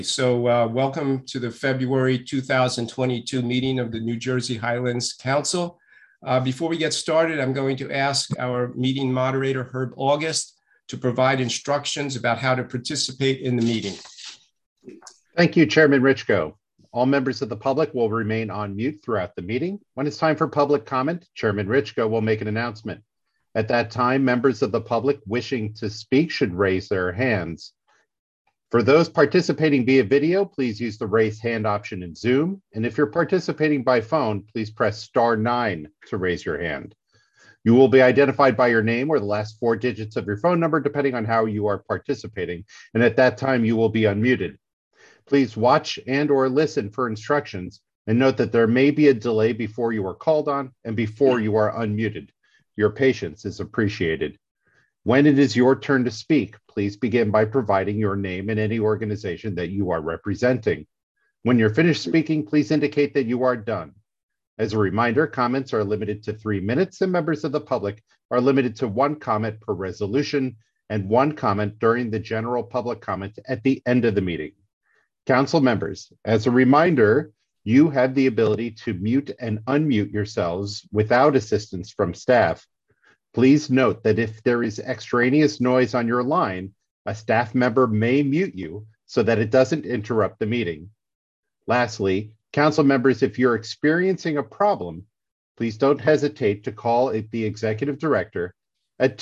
Welcome to the February 2022 meeting of the New Jersey Highlands Council. Before we get started, I'm going to ask our meeting moderator, Herb August, to provide instructions about how to participate in the meeting. Thank you, Chairman Richko. All members of the public will remain on mute throughout the meeting. When it's time for public comment, Chairman Richko will make an announcement. At that time, members of the public wishing to speak should raise their hands. For those participating via video, please use the raise hand option in Zoom. And if you're participating by phone, please press *9 to raise your hand. You will be identified by your name or the last 4 digits of your phone number, depending on how you are participating. And at that time, you will be unmuted. Please watch and/or listen for instructions and note that there may be a delay before you are called on and before you are unmuted. Your patience is appreciated. When it is your turn to speak, please begin by providing your name and any organization that you are representing. When you're finished speaking, please indicate that you are done. As a reminder, comments are limited to 3 minutes and members of the public are limited to 1 comment per resolution and 1 comment during the general public comment at the end of the meeting. Council members, as a reminder, you have the ability to mute and unmute yourselves without assistance from staff. Please note that if there is extraneous noise on your line, a staff member may mute you so that it doesn't interrupt the meeting. Lastly, council members, if you're experiencing a problem, please don't hesitate to call the executive director at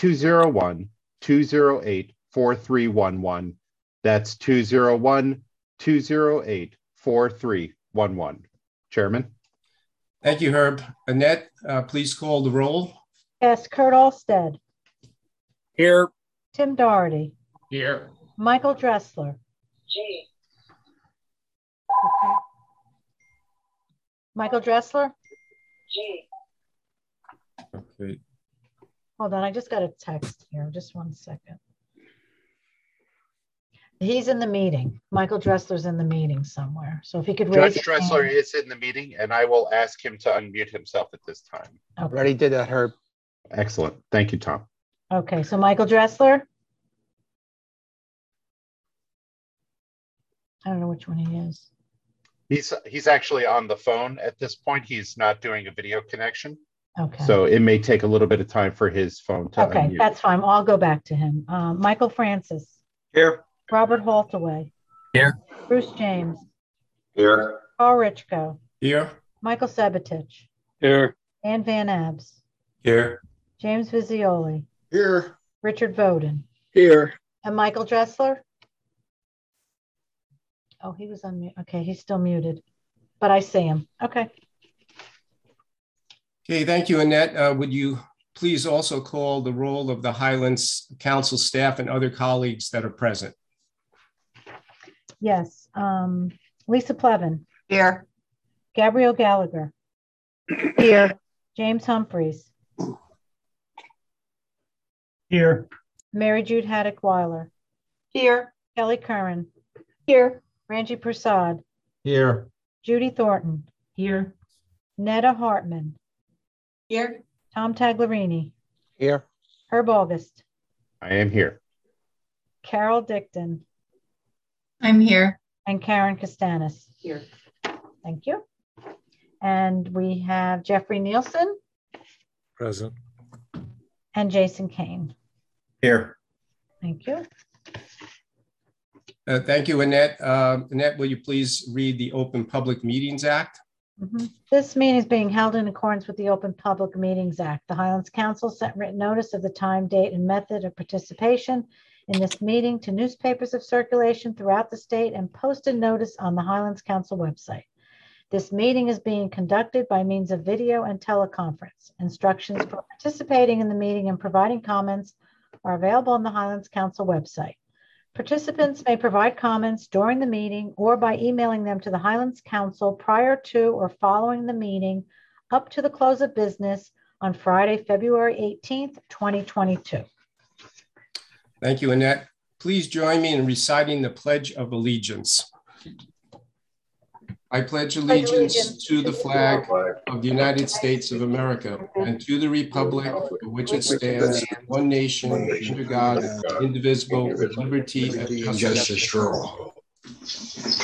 201-208-4311. That's 201-208-4311. Chairman. Thank you, Herb. Annette, please call the roll. Yes, Kurt Alstead. Here. Tim Doherty. Here. Michael Dressler. G. Okay. Michael Dressler. G. Okay. Hold on, I just got a text here. Just 1 second. He's in the meeting. Michael Dressler's in the meeting somewhere. So if he could raise Judge Dressler is in the meeting, and I will ask him to unmute himself at this time. Okay. Already did that, Herb. Excellent. Thank you, Tom. Okay, so Michael Dressler. I don't know which one he is. He's actually on the phone at this point. He's not doing a video connection. Okay. So it may take a little bit of time for his phone to Okay, unmute. that's fine. I'll go back to him. Michael Francis. Here. Robert Haltaway. Here. Bruce James. Here. Carl Richko. Here. Michael Sabatich. Here. Ann Van Abs. Here. James Visioli. Here. Richard Voden. Here. And Michael Dressler? Oh, he was on mute. Okay, he's still muted, but I see him. Okay. Okay, thank you, Annette. Would you please also call the roll of the Highlands Council staff and other colleagues that are present? Yes. Lisa Plevin. Here. Gabrielle Gallagher. Here. James Humphreys. Here. Mary Jude Haddock Weiler. Here. Kelly Curran. Here. Ranji Prasad. Here. Judy Thornton. Here. Netta Hartman. Here. Tom Taglerini. Here. Herb August. I am here. Carol Dickton. I'm here. And Karen Castanis. Here. Thank you. And we have Jeffrey Nielsen. Present. And Jason Kane. Here. Thank you. Thank you, Annette. Annette, will you please read the Open Public Meetings Act? This meeting is being held in accordance with the Open Public Meetings Act. The Highlands Council sent written notice of the time, date, and method of participation in this meeting to newspapers of circulation throughout the state and posted notice on the Highlands Council website. This meeting is being conducted by means of video and teleconference. Instructions for participating in the meeting and providing comments are available on the Highlands Council website. Participants may provide comments during the meeting or by emailing them to the Highlands Council prior to or following the meeting up to the close of business on Friday, February 18th, 2022. Thank you, Annette. Please join me in reciting the Pledge of Allegiance. I pledge allegiance to the flag of the United States of America and to the republic for which it stands, one nation, under God, indivisible, with liberty and justice for all.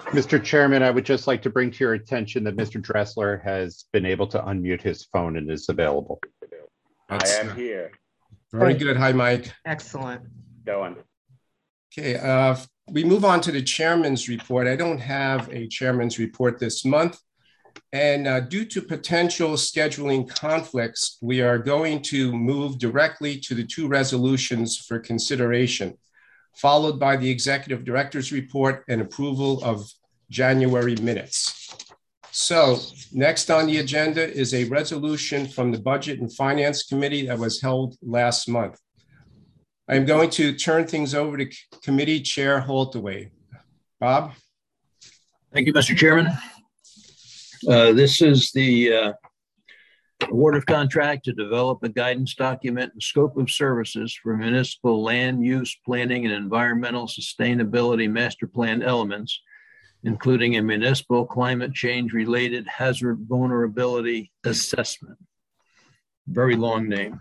Mr. Chairman, I would just like to bring to your attention that Mr. Dressler has been able to unmute his phone and is available. That's I am here. very good. Hi, Mike. Excellent. Going. Okay, we move on to the chairman's report. I don't have a chairman's report this month. And due to potential scheduling conflicts, we are going to move directly to the two resolutions for consideration, followed by the executive director's report and approval of January minutes. So next on the agenda is a resolution from the Budget and Finance Committee that was held last month. I'm going to turn things over to Committee Chair Holtaway. Bob? Thank you, Mr. Chairman. This is the award of contract to develop a guidance document and scope of services for municipal land use planning and environmental sustainability master plan elements, including a municipal climate change related hazard vulnerability assessment. Very long name.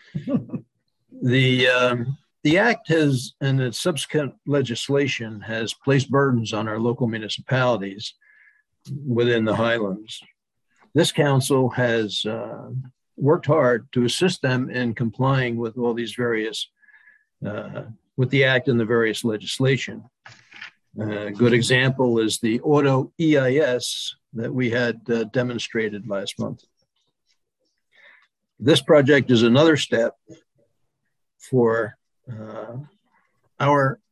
The act has, and its subsequent legislation has placed burdens on our local municipalities within the Highlands. This council has worked hard to assist them in complying with all these various, with the act and the various legislation. A good example is the auto EIS that we had demonstrated last month. This project is another step for our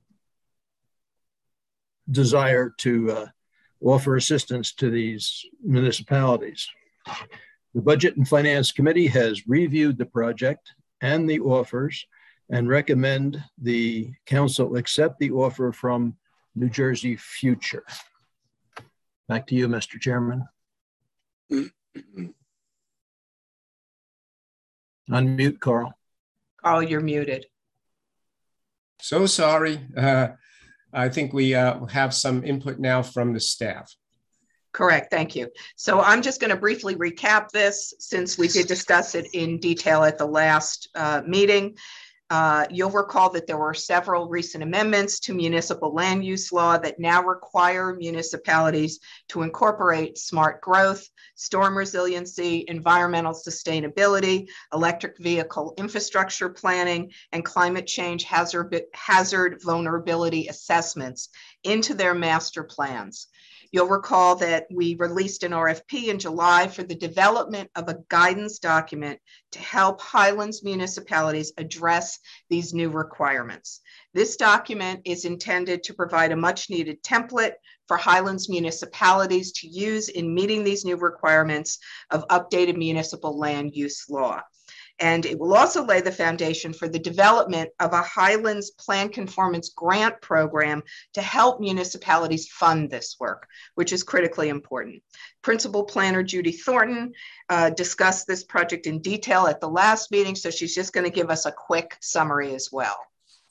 desire to offer assistance to these municipalities. The Budget and Finance Committee has reviewed the project and the offers and recommend the council accept the offer from New Jersey Future. Back to you, Mr. Chairman. Unmute, Carl. Carl, you're muted. So sorry. I think we have some input now from the staff. Correct. Thank you. So I'm just going to briefly recap this since we did discuss it in detail at the last meeting. You'll recall that there were several recent amendments to municipal land use law that now require municipalities to incorporate smart growth, storm resiliency, environmental sustainability, electric vehicle infrastructure planning, and climate change hazard vulnerability assessments into their master plans. You'll recall that we released an RFP in July for the development of a guidance document to help Highlands municipalities address these new requirements. This document is intended to provide a much needed template for Highlands municipalities to use in meeting these new requirements of updated municipal land use law. And it will also lay the foundation for the development of a Highlands Plan Conformance Grant Program to help municipalities fund this work, which is critically important. Principal Planner Judy Thornton discussed this project in detail at the last meeting, so she's just going to give us a quick summary as well.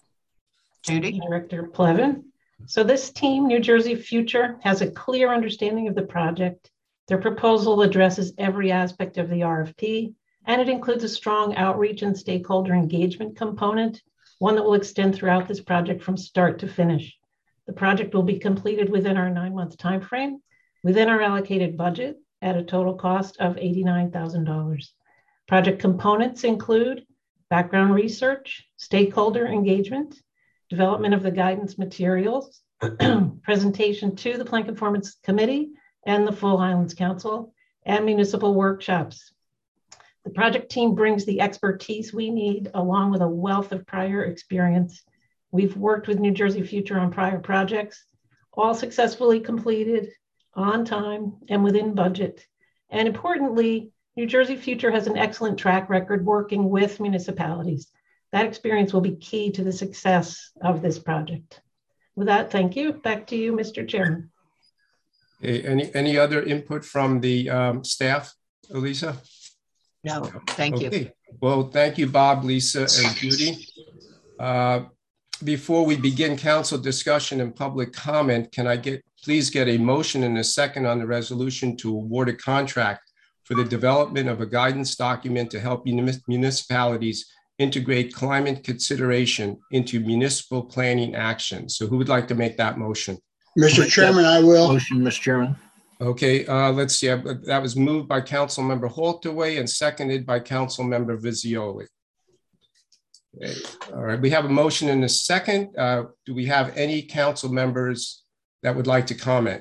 Judy? Director Plevin. So this team, New Jersey Future, has a clear understanding of the project. Their proposal addresses every aspect of the RFP, and it includes a strong outreach and stakeholder engagement component, one that will extend throughout this project from start to finish. The project will be completed within our 9-month timeframe, within our allocated budget at a total cost of $89,000. Project components include background research, stakeholder engagement, development of the guidance materials, presentation to the Plan Conformance Committee and the full Highlands Council, and municipal workshops. The project team brings the expertise we need along with a wealth of prior experience. We've worked with New Jersey Future on prior projects, all successfully completed on time and within budget. And importantly, New Jersey Future has an excellent track record working with municipalities. That experience will be key to the success of this project. With that, thank you. Back to you, Mr. Chairman. Okay, any other input from the staff, Elisa? No, thank you. Okay. Well, thank you, Bob, Lisa, and Judy. Before we begin council discussion and public comment, can I please get a motion and a second on the resolution to award a contract for the development of a guidance document to help municipalities integrate climate consideration into municipal planning actions? So who would like to make that motion? Mr. Chairman, I will. Motion, Mr. Chairman. Okay, let's see. That was moved by Councilmember Haltaway and seconded by Councilmember Visioli. Okay. All right, we have a motion and a second. Do we have any council members that would like to comment?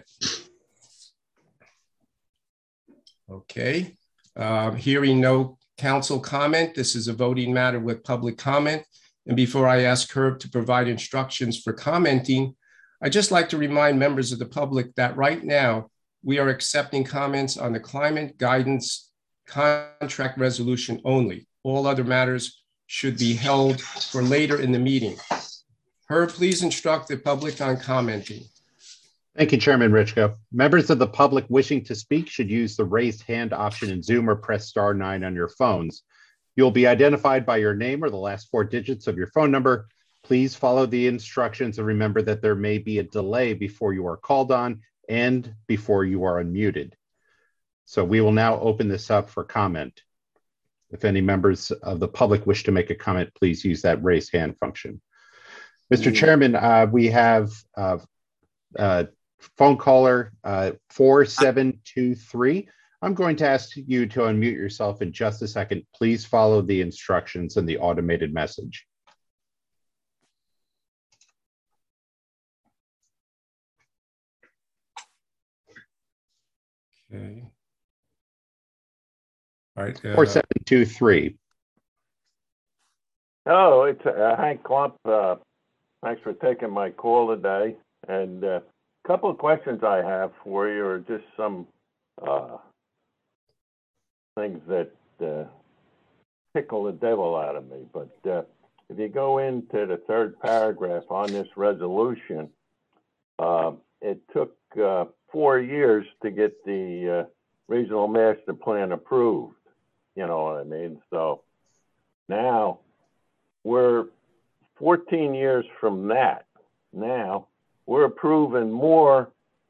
Okay, hearing no council comment, this is a voting matter with public comment. And before I ask Herb to provide instructions for commenting, I'd just like to remind members of the public that right now we are accepting comments on the climate guidance contract resolution only. All other matters should be held for later in the meeting. Herb, please instruct the public on commenting. Thank you, Chairman Richko. Members of the public wishing to speak should use the raised hand option in Zoom or press *9 on your phones. You'll be identified by your name or the last 4 digits of your phone number. Please follow the instructions and remember that there may be a delay before you are called on and before you are unmuted. So we will now open this up for comment. If any members of the public wish to make a comment, please use that raised hand function. Mr. Chairman, we have phone caller 4723. I'm going to ask you to unmute yourself in just a second. Please follow the instructions in the automated message. Okay. All right. 4723. Hello, it's Hank Klump. Thanks for taking my call today. And a couple of questions I have for you are just some things that tickle the devil out of me. But if you go into the 3rd paragraph on this resolution, it took 4 years to get the regional master plan approved. You know what I mean? So now we're 14 years from that. Now we're approving more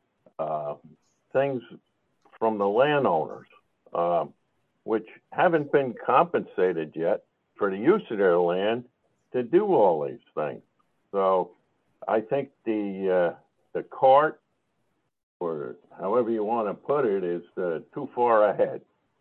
things from the landowners, which haven't been compensated yet for the use of their land to do all these things. So I think the cart, or however you want to put it, is too far ahead.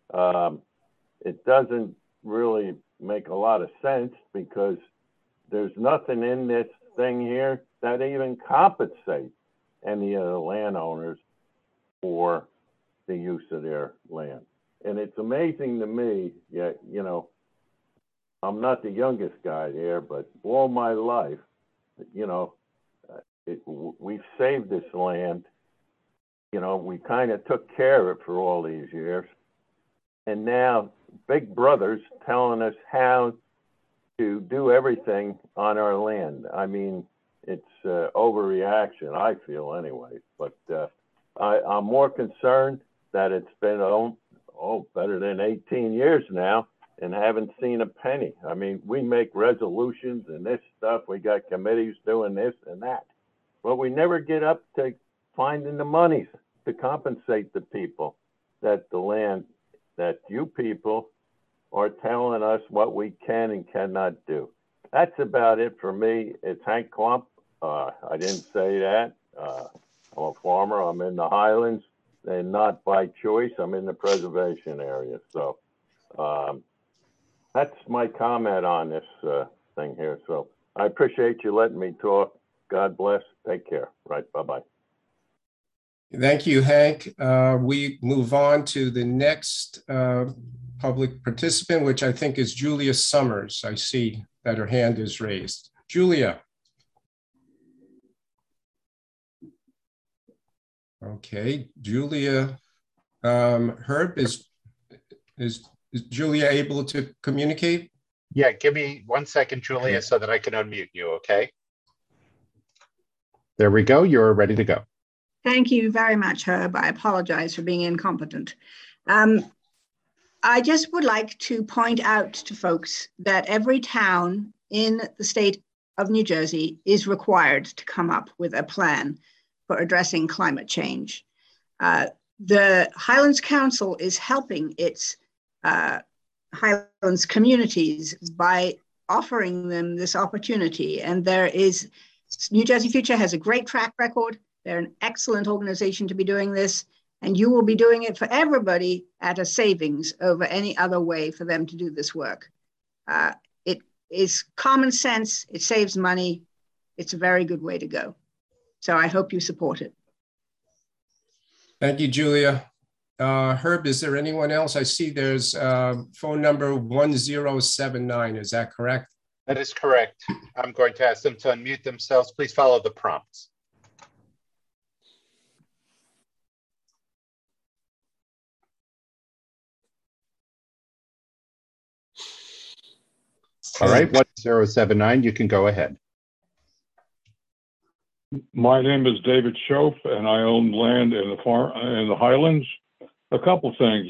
It doesn't really make a lot of sense because there's nothing in this thing here that even compensates any of the landowners for the use of their land. And it's amazing to me, you know, I'm not the youngest guy there, but all my life, you know, we've saved this land. You know, we kind of took care of it for all these years. And now Big Brother's telling us how to do everything on our land. I mean, it's overreaction, I feel anyway. But I'm more concerned that it's been, better than 18 years now and haven't seen a penny. I mean, we make resolutions and this stuff. We got committees doing this and that. But we never get up to finding the monies to compensate the people that the land, that you people are telling us what we can and cannot do. That's about it for me. It's Hank Klump. I didn't say that. I'm a farmer. I'm in the Highlands, and not by choice. I'm in the preservation area. So that's my comment on this thing here. So I appreciate you letting me talk. God bless. Take care. Right. Bye-bye. Thank you, Hank. We move on to the next public participant, which I think is Julia Summers. I see that her hand is raised. Julia. Okay, Julia. Herb, is Julia able to communicate? Yeah, give me 1 second, Julia, so that I can unmute you, okay? There we go. You're ready to go. Thank you very much, Herb. I apologize for being incompetent. I just would like to point out to folks that every town in the state of New Jersey is required to come up with a plan for addressing climate change. The Highlands Council is helping its Highlands communities by offering them this opportunity. And New Jersey Future has a great track record. They're an excellent organization to be doing this, and you will be doing it for everybody at a savings over any other way for them to do this work. It is common sense. It saves money. It's a very good way to go. So I hope you support it. Thank you, Julia. Herb, is there anyone else? I see there's phone number 1079. Is that correct? That is correct. I'm going to ask them to unmute themselves. Please follow the prompts. All right, 1079, you can go ahead. My name is David Schoaf, and I own land in the Highlands. A couple things.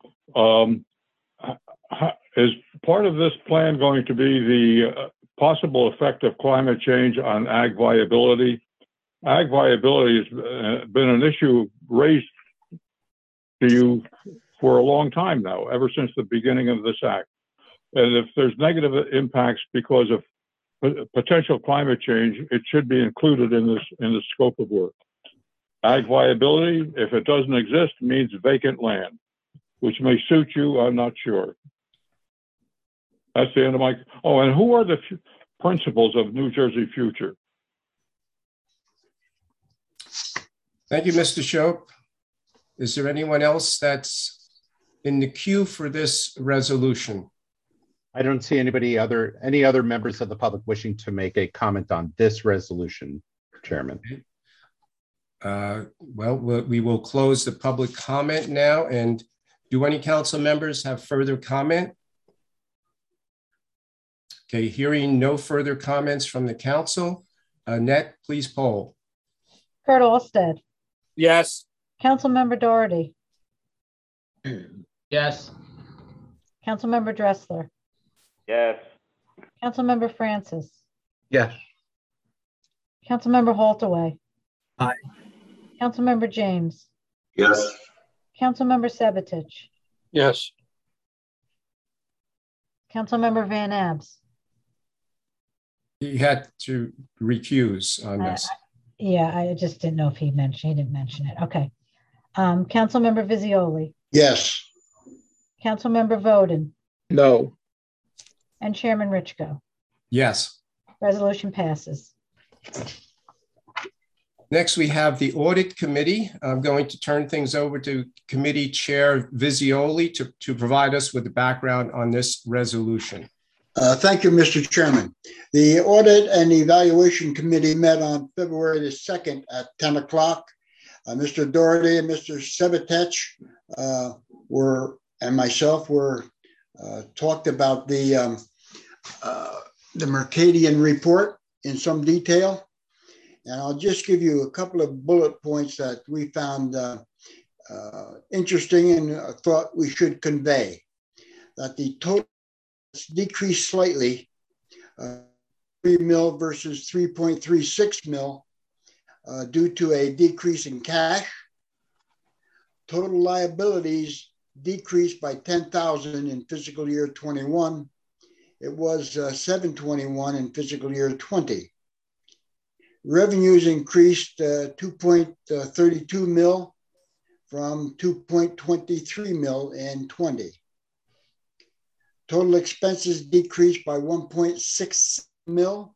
Is part of this plan going to be the possible effect of climate change on ag viability? Ag viability has been an issue raised to you for a long time now, ever since the beginning of this act. And if there's negative impacts because of potential climate change, it should be included in the scope of work. Ag viability, if it doesn't exist, means vacant land, which may suit you, I'm not sure. That's the end of my, oh, and who are the principals of New Jersey Future? Thank you, Mr. Shope. Is there anyone else that's in the queue for this resolution? I don't see any other members of the public wishing to make a comment on this resolution, Chairman. Well, we will close the public comment now. And do any council members have further comment? Okay, hearing no further comments from the council. Annette, please poll. Kurt Alstead. Yes. Councilmember Doherty. Yes. Councilmember Dressler. Yes. Councilmember Francis. Yes. Councilmember Holtaway. Aye. Councilmember James. Yes. Councilmember Sebitich. Yes. Councilmember Van Abs. He had to recuse on this. Yeah, I just didn't know if he didn't mention it. Okay. Councilmember Visioli. Yes. Councilmember Voden. No. And Chairman Richko. Yes. Resolution passes. Next, we have the Audit Committee. I'm going to turn things over to Committee Chair Visioli to provide us with the background on this resolution. Thank you, Mr. Chairman. The Audit and Evaluation Committee met on February the 2nd at 10 o'clock. Mr. Doherty and Mr. Sebitich and myself talked about the Mercadian report in some detail. And I'll just give you a couple of bullet points that we found interesting and thought we should convey. That the total decreased slightly, 3 mil versus 3.36 mil, due to a decrease in cash. Total liabilities decreased by 10,000 in fiscal year 21. It was 721 in fiscal year 20. Revenues increased 2.32 mil from 2.23 mil in 20. Total expenses decreased by 1.6 mil.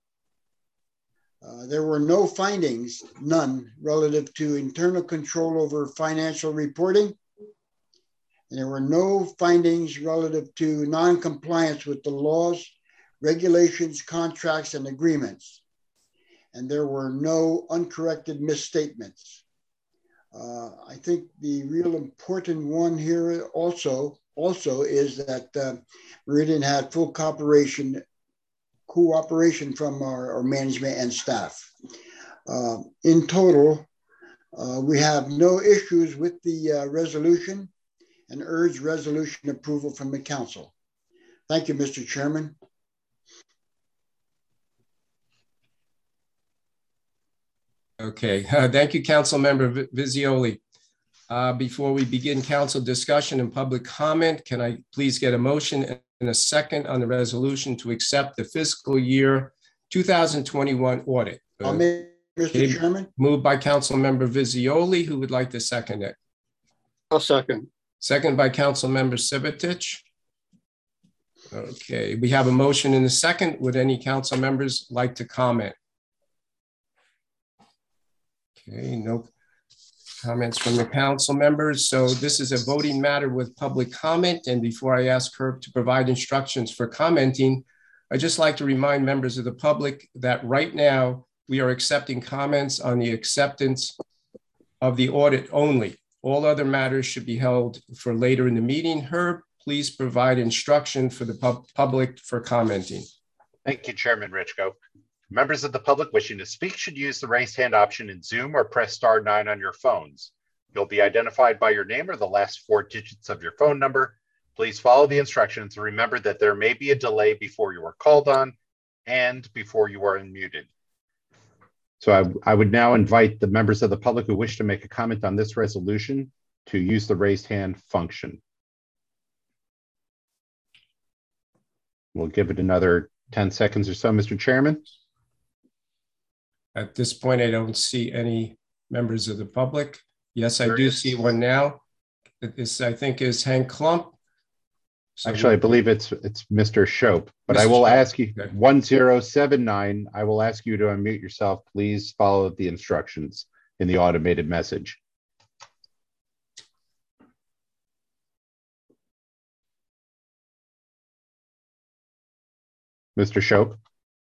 There were no findings, none, relative to internal control over financial reporting. And there were no findings relative to non-compliance with the laws, regulations, contracts, and agreements. And there were no uncorrected misstatements. I think the real important one here also is that Meridian had full cooperation from our management and staff. In total, we have no issues with the resolution and urge resolution approval from the council. Thank you, Mr. Chairman. Okay, thank you, Councilmember Visioli. Before we begin council discussion and public comment, can I please get a motion and a second on the resolution to accept the fiscal year 2021 audit? I'll make Mr. Chairman. Moved by Councilmember Visioli. Who would like to second it? I'll second. Second by Councilmember Civitich. Okay, we have a motion and a second. Would any council members like to comment? Okay, no comments from the council members. So this is a voting matter with public comment. And before I ask Herb to provide instructions for commenting, I'd just like to remind members of the public that right now we are accepting comments on the acceptance of the audit only. All other matters should be held for later in the meeting. Herb, please provide instruction for the public for commenting. Thank you, Chairman Richko. Members of the public wishing to speak should use the raise hand option in Zoom or press *9 on your phones. You'll be identified by your name or the last 4 digits of your phone number. Please follow the instructions and remember that there may be a delay before you are called on and before you are unmuted. So I would now invite the members of the public who wish to make a comment on this resolution to use the raised hand function. We'll give it another 10 seconds or so, Mr. Chairman. At this point, I don't see any members of the public. Yes, I do see one now. This, I think, is Hank Klump. So actually, I believe it's Mr. Shope, but Mr. I will Shope. ask you, Okay. 1079, I will ask you to unmute yourself. Please follow the instructions in the automated message. Mr. Shope.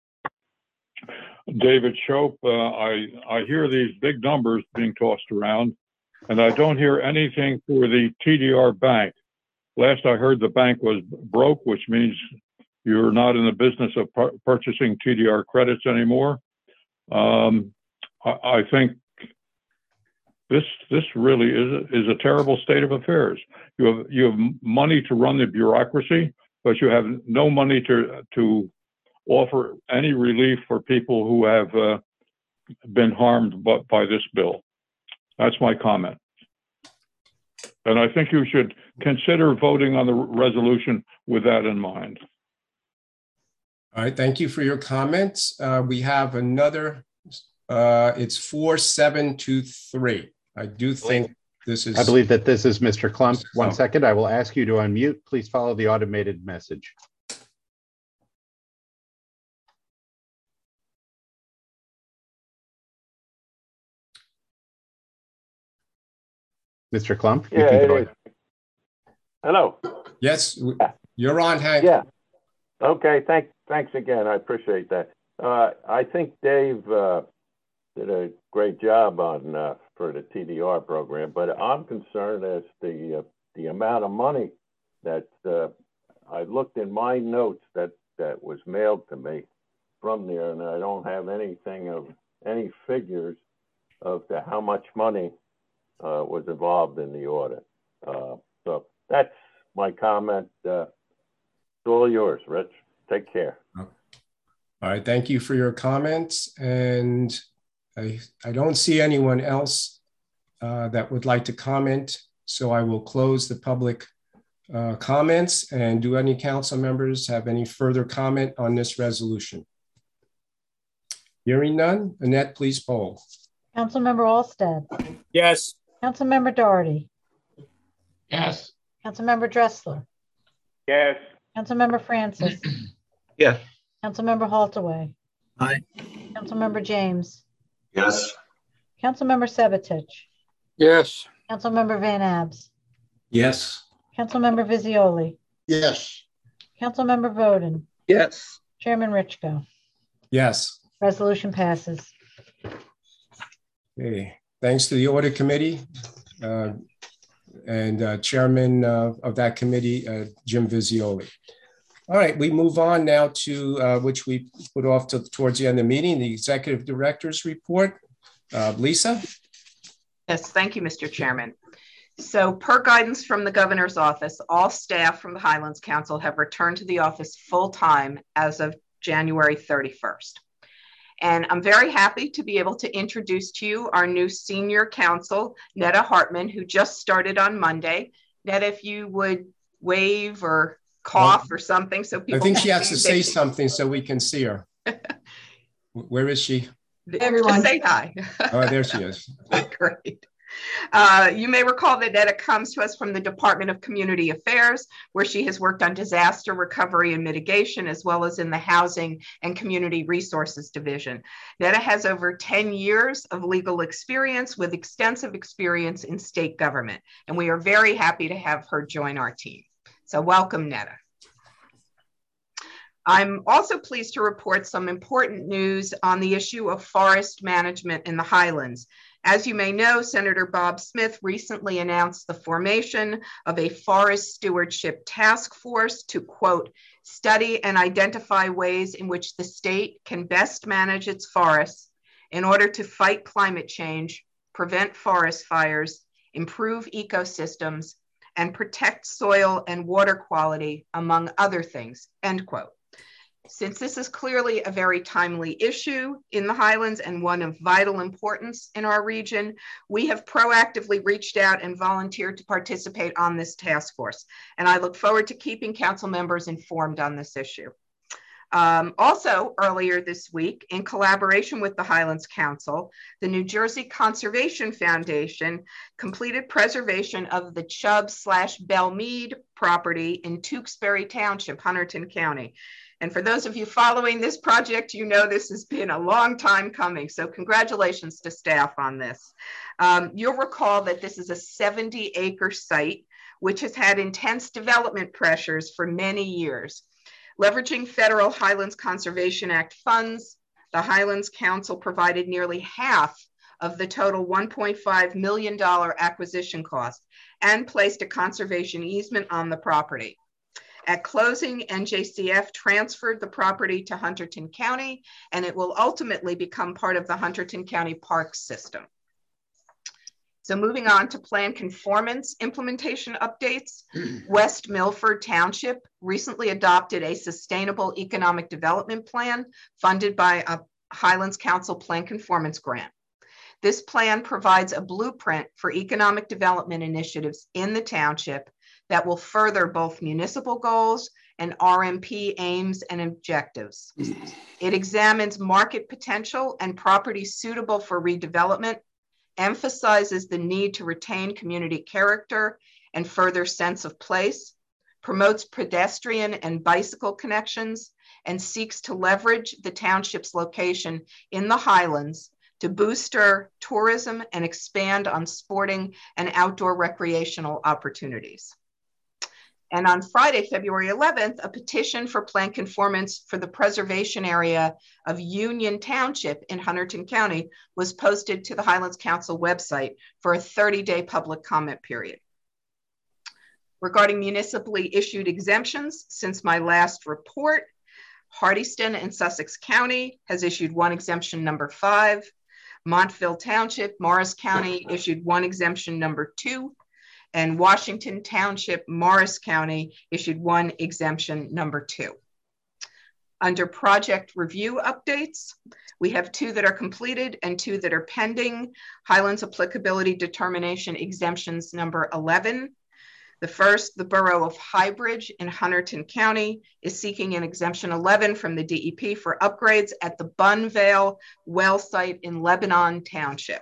David Shope, I hear these big numbers being tossed around, and I don't hear anything for the TDR bank. Last I heard, the bank was broke, which means you're not in the business of purchasing TDR credits anymore. I think this really is a terrible state of affairs. You have money to run the bureaucracy, but you have no money to offer any relief for people who have been harmed by this bill. That's my comment. And I think you should consider voting on the resolution with that in mind. All right, thank you for your comments. We have another, it's 4723. I do think this is. I believe that this is Mr. Klump. 1 second, I will ask you to unmute. Please follow the automated message. Mr. Klump, you can go ahead. Hello. Yes, you're on, Hank. Yeah. Okay. Thanks again. I appreciate that. I think Dave did a great job on for the TDR program, but I'm concerned as the amount of money that I looked in my notes that was mailed to me from there, and I don't have anything of any figures of how much money was involved in the audit. So that's my comment. It's all yours, Rich. Take care. All right, thank you for your comments. And I don't see anyone else that would like to comment. So I will close the public comments. And do any council members have any further comment on this resolution? Hearing none, Annette, please poll. Councilmember Alstead. Yes. Councilmember Doherty. Yes. Councilmember Dressler. Yes. Councilmember Francis. Yes. Councilmember Haltaway. Aye. Councilmember James. Yes. Councilmember Civitich. Yes. Councilmember Van Abs. Yes. Councilmember Visioli. Yes. Councilmember Voden. Yes. Chairman Richko. Yes. Resolution passes. Okay. Thanks to the audit committee and chairman of that committee, Jim Visioli. All right, we move on now to which we put off towards the end of the meeting, the executive director's report. Lisa? Yes, thank you, Mr. Chairman. So per guidance from the governor's office, all staff from the Highlands Council have returned to the office full-time as of January 31st. And I'm very happy to be able to introduce to you our new senior counsel, Netta Hartman, who just started on Monday. Netta, if you would wave or cough or something so people I think she has can to see. say something so we can see her. Where is she? Everyone. Just say hi. Oh, there she is. Great. You may recall that Netta comes to us from the Department of Community Affairs, where she has worked on disaster recovery and mitigation, as well as in the Housing and Community Resources Division. Netta has over 10 years of legal experience with extensive experience in state government, and we are very happy to have her join our team. So welcome, Netta. I'm also pleased to report some important news on the issue of forest management in the Highlands. As you may know, Senator Bob Smith recently announced the formation of a forest stewardship task force to, quote, study and identify ways in which the state can best manage its forests in order to fight climate change, prevent forest fires, improve ecosystems, and protect soil and water quality, among other things, end quote. Since this is clearly a very timely issue in the Highlands and one of vital importance in our region, we have proactively reached out and volunteered to participate on this task force. And I look forward to keeping council members informed on this issue. Also, earlier this week, in collaboration with the Highlands Council, the New Jersey Conservation Foundation completed preservation of the Chubb/Bellmead property in Tewksbury Township, Hunterdon County. And for those of you following this project, you know this has been a long time coming. So congratulations to staff on this. You'll recall that this is a 70-acre site, which has had intense development pressures for many years. Leveraging federal Highlands Conservation Act funds, the Highlands Council provided nearly half of the total $1.5 million acquisition cost and placed a conservation easement on the property. At closing, NJCF transferred the property to Hunterdon County, and it will ultimately become part of the Hunterdon County Park System. So moving on to plan conformance implementation updates, West Milford Township recently adopted a sustainable economic development plan funded by a Highlands Council plan conformance grant. This plan provides a blueprint for economic development initiatives in the township that will further both municipal goals and RMP aims and objectives. It examines market potential and properties suitable for redevelopment, emphasizes the need to retain community character and further sense of place, promotes pedestrian and bicycle connections, and seeks to leverage the township's location in the Highlands to boost tourism and expand on sporting and outdoor recreational opportunities. And on Friday, February 11th, a petition for plan conformance for the preservation area of Union Township in Hunterdon County was posted to the Highlands Council website for a 30-day public comment period. Regarding municipally issued exemptions, since my last report, Hardyston and Sussex County has issued one exemption number 5. Montville Township, Morris County issued one exemption number 2. And Washington Township, Morris County issued one exemption number 2. Under project review updates, we have 2 that are completed and 2 that are pending. Highlands applicability determination exemptions number 11. The first, the borough of Highbridge in Hunterdon County, is seeking an exemption 11 from the DEP for upgrades at the Bunvale well site in Lebanon Township.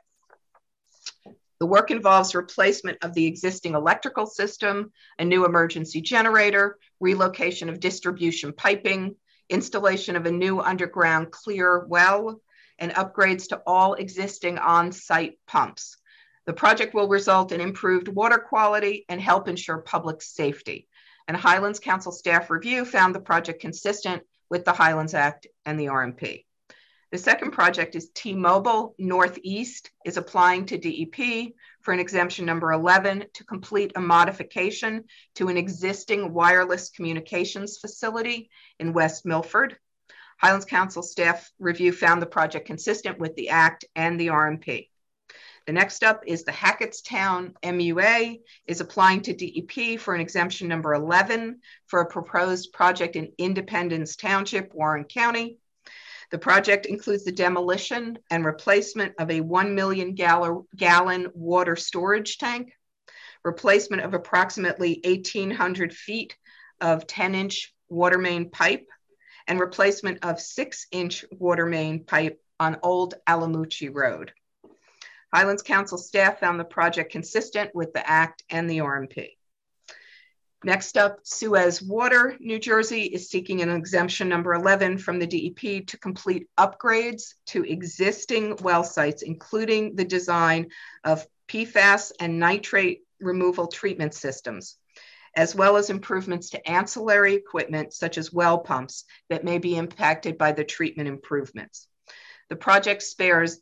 The work involves replacement of the existing electrical system, a new emergency generator, relocation of distribution piping, installation of a new underground clear well, and upgrades to all existing on-site pumps. The project will result in improved water quality and help ensure public safety. And Highlands Council staff review found the project consistent with the Highlands Act and the RMP. The second project is T-Mobile Northeast is applying to DEP for an exemption number 11 to complete a modification to an existing wireless communications facility in West Milford. Highlands Council staff review found the project consistent with the Act and the RMP. The next up is the Hackettstown MUA is applying to DEP for an exemption number 11 for a proposed project in Independence Township, Warren County. The project includes the demolition and replacement of a 1 million gallon water storage tank, replacement of approximately 1,800 feet of 10-inch water main pipe, and replacement of 6-inch water main pipe on Old Alamucci Road. Highlands Council staff found the project consistent with the Act and the RMP. Next up, Suez Water, New Jersey is seeking an exemption number 11 from the DEP to complete upgrades to existing well sites, including the design of PFAS and nitrate removal treatment systems, as well as improvements to ancillary equipment such as well pumps that may be impacted by the treatment improvements. The project spans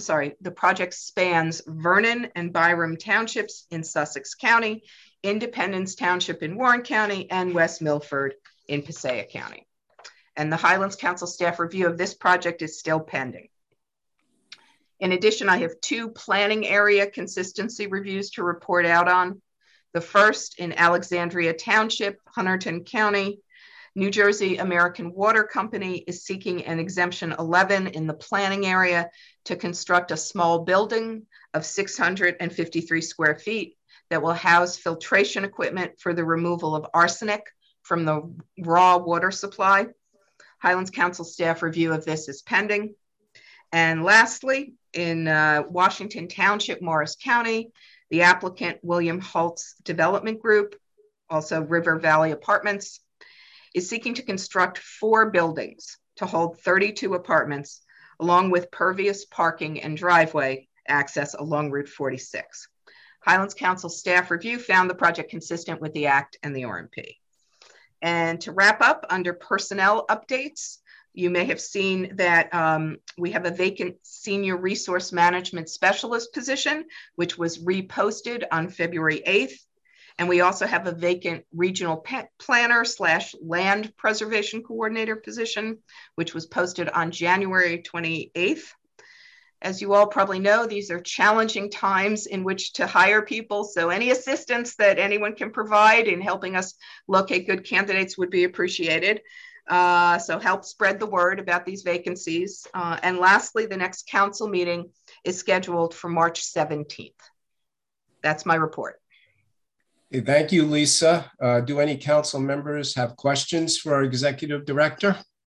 Vernon and Byram townships in Sussex County, Independence Township in Warren County, and West Milford in Passaic County. And the Highlands Council staff review of this project is still pending. In addition, I have 2 planning area consistency reviews to report out on. The first in Alexandria Township, Hunterdon County. New Jersey American Water Company is seeking an exemption 11 in the planning area to construct a small building of 653 square feet that will house filtration equipment for the removal of arsenic from the raw water supply. Highlands Council staff review of this is pending. And lastly, in Washington Township, Morris County, the applicant William Holtz Development Group, also River Valley Apartments, is seeking to construct 4 buildings to hold 32 apartments, along with pervious parking and driveway access along Route 46. Highlands Council staff review found the project consistent with the Act and the RMP. And to wrap up, under personnel updates, you may have seen that we have a vacant senior resource management specialist position, which was reposted on February 8th. And we also have a vacant regional planner / land preservation coordinator position, which was posted on January 28th. As you all probably know, these are challenging times in which to hire people. So any assistance that anyone can provide in helping us locate good candidates would be appreciated. So help spread the word about these vacancies. And lastly, the next council meeting is scheduled for March 17th. That's my report. Okay, thank you, Lisa. Do any council members have questions for our executive director?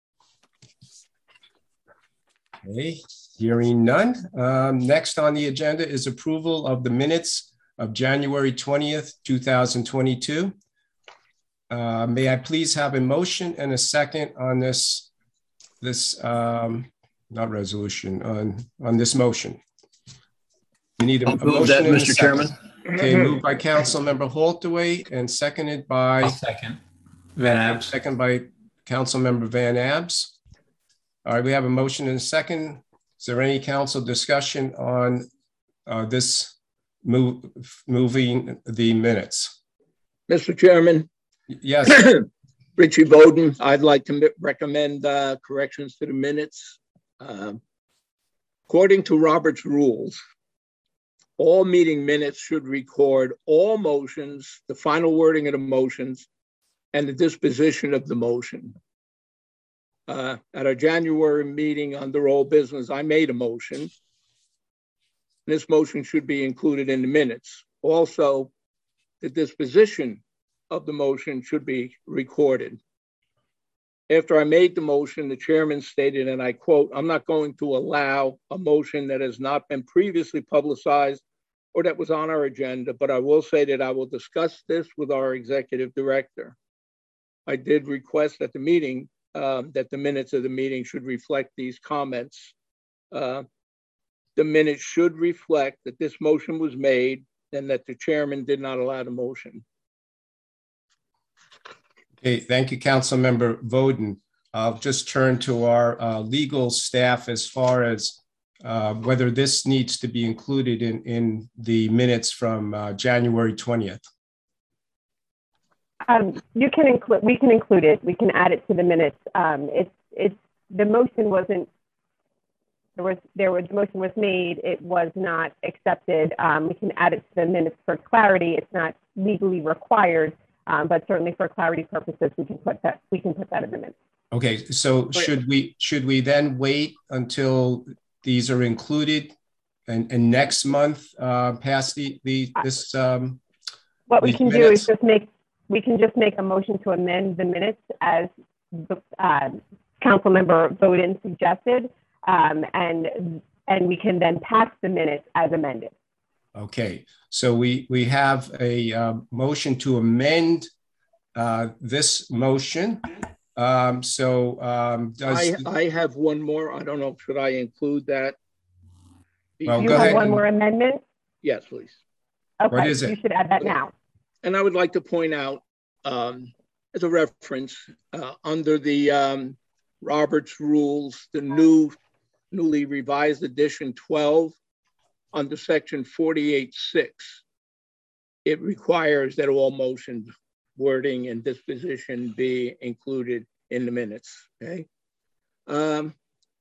Okay, hearing none. Next on the agenda is approval of the minutes of January 20th, 2022. May I please have a motion and a second on this not resolution, on this motion? We need a motion that, and Mr. Chairman. Okay, moved by Councilmember Holtaway and seconded by Second. Van Abs. Second by Councilmember Van Abs. All right, we have a motion and a second. Is there any council discussion on this moving the minutes? Mr. Chairman. Yes. Richie Bowden, I'd like to recommend corrections to the minutes. According to Robert's rules, all meeting minutes should record all motions, the final wording of the motions, and the disposition of the motion. At our January meeting under old business, I made a motion. This motion should be included in the minutes. Also, the disposition of the motion should be recorded. After I made the motion, the chairman stated, and I quote, "I'm not going to allow a motion that has not been previously publicized or that was on our agenda, but I will say that I will discuss this with our executive director." I did request at the meeting that the minutes of the meeting should reflect these comments. The minutes should reflect that this motion was made and that the chairman did not allow the motion. Okay, thank you, Councilmember Voden. I'll just turn to our legal staff as far as whether this needs to be included in the minutes from January 20th. We can include it. We can add it to the minutes. The motion wasn't. The motion was made. It was not accepted. We can add it to the minutes for clarity. It's not legally required, but certainly for clarity purposes, we can put that. We can put that in the minutes. Okay. So should we then wait until these are included and next month pass this? What we can do is just make a motion to amend the minutes as the Councilmember Bowden suggested. and we can then pass the minutes as amended. Okay, so we have a motion to amend this motion. Does I have one more. I don't know, should I include that? Well, you go have ahead. one more amendment? Yes, please. Okay, What is it? You should add that now. And I would like to point out, as a reference, under the Roberts Rules, the newly revised edition 12, under section 48.6, it requires that all motion wording and disposition be included in the minutes, okay? It's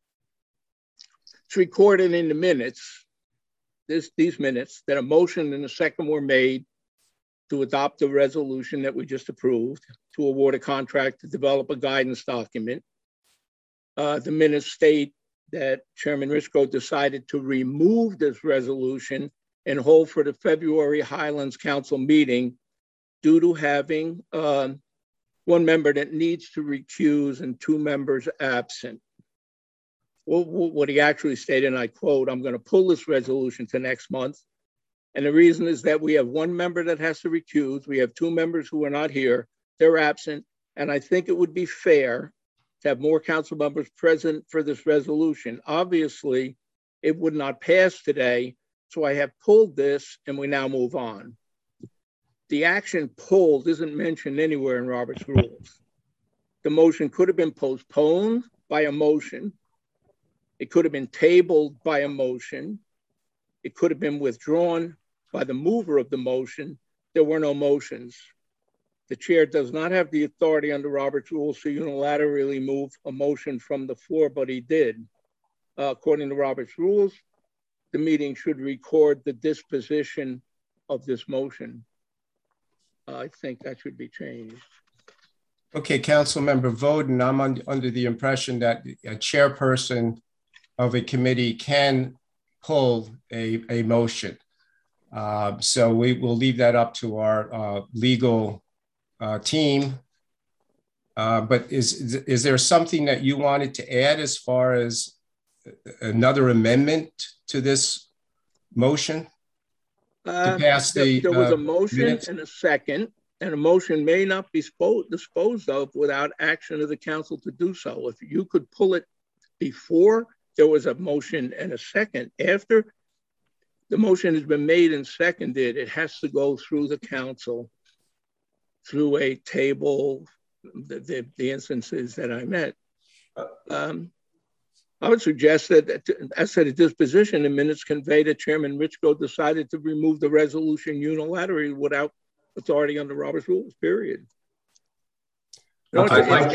recorded in the minutes, these minutes, that a motion and a second were made to adopt the resolution that we just approved, to award a contract to develop a guidance document. The minutes state that Chairman Richko decided to remove this resolution and hold for the February Highlands Council meeting due to having one member that needs to recuse and 2 members absent. Well, what he actually stated, and I quote, "I'm going to pull this resolution to next month. And the reason is that we have 1 member that has to recuse. We have 2 members who are not here. They're absent. And I think it would be fair to have more council members present for this resolution. Obviously, it would not pass today. So I have pulled this and we now move on." The action pulled isn't mentioned anywhere in Robert's Rules. The motion could have been postponed by a motion. It could have been tabled by a motion. It could have been withdrawn by the mover of the motion. There were no motions. The chair does not have the authority under Robert's Rules to unilaterally move a motion from the floor, but he did. According to Robert's Rules, the meeting should record the disposition of this motion. I think that should be changed. Okay, Councilmember Voden, I'm under the impression that a chairperson of a committee can pull a motion. So we will leave that up to our legal team. But is there something that you wanted to add as far as another amendment to this motion? To pass There was a motion minutes? and a second, and a motion may not be disposed of without action of the council to do so. If you could pull it before there was a motion and a second, after the motion has been made and seconded, it has to go through the council, through a table, the instances that I met. I would suggest that, as to the disposition, the minutes convey that Chairman Richko decided to remove the resolution unilaterally without authority under Robert's Rules, period. I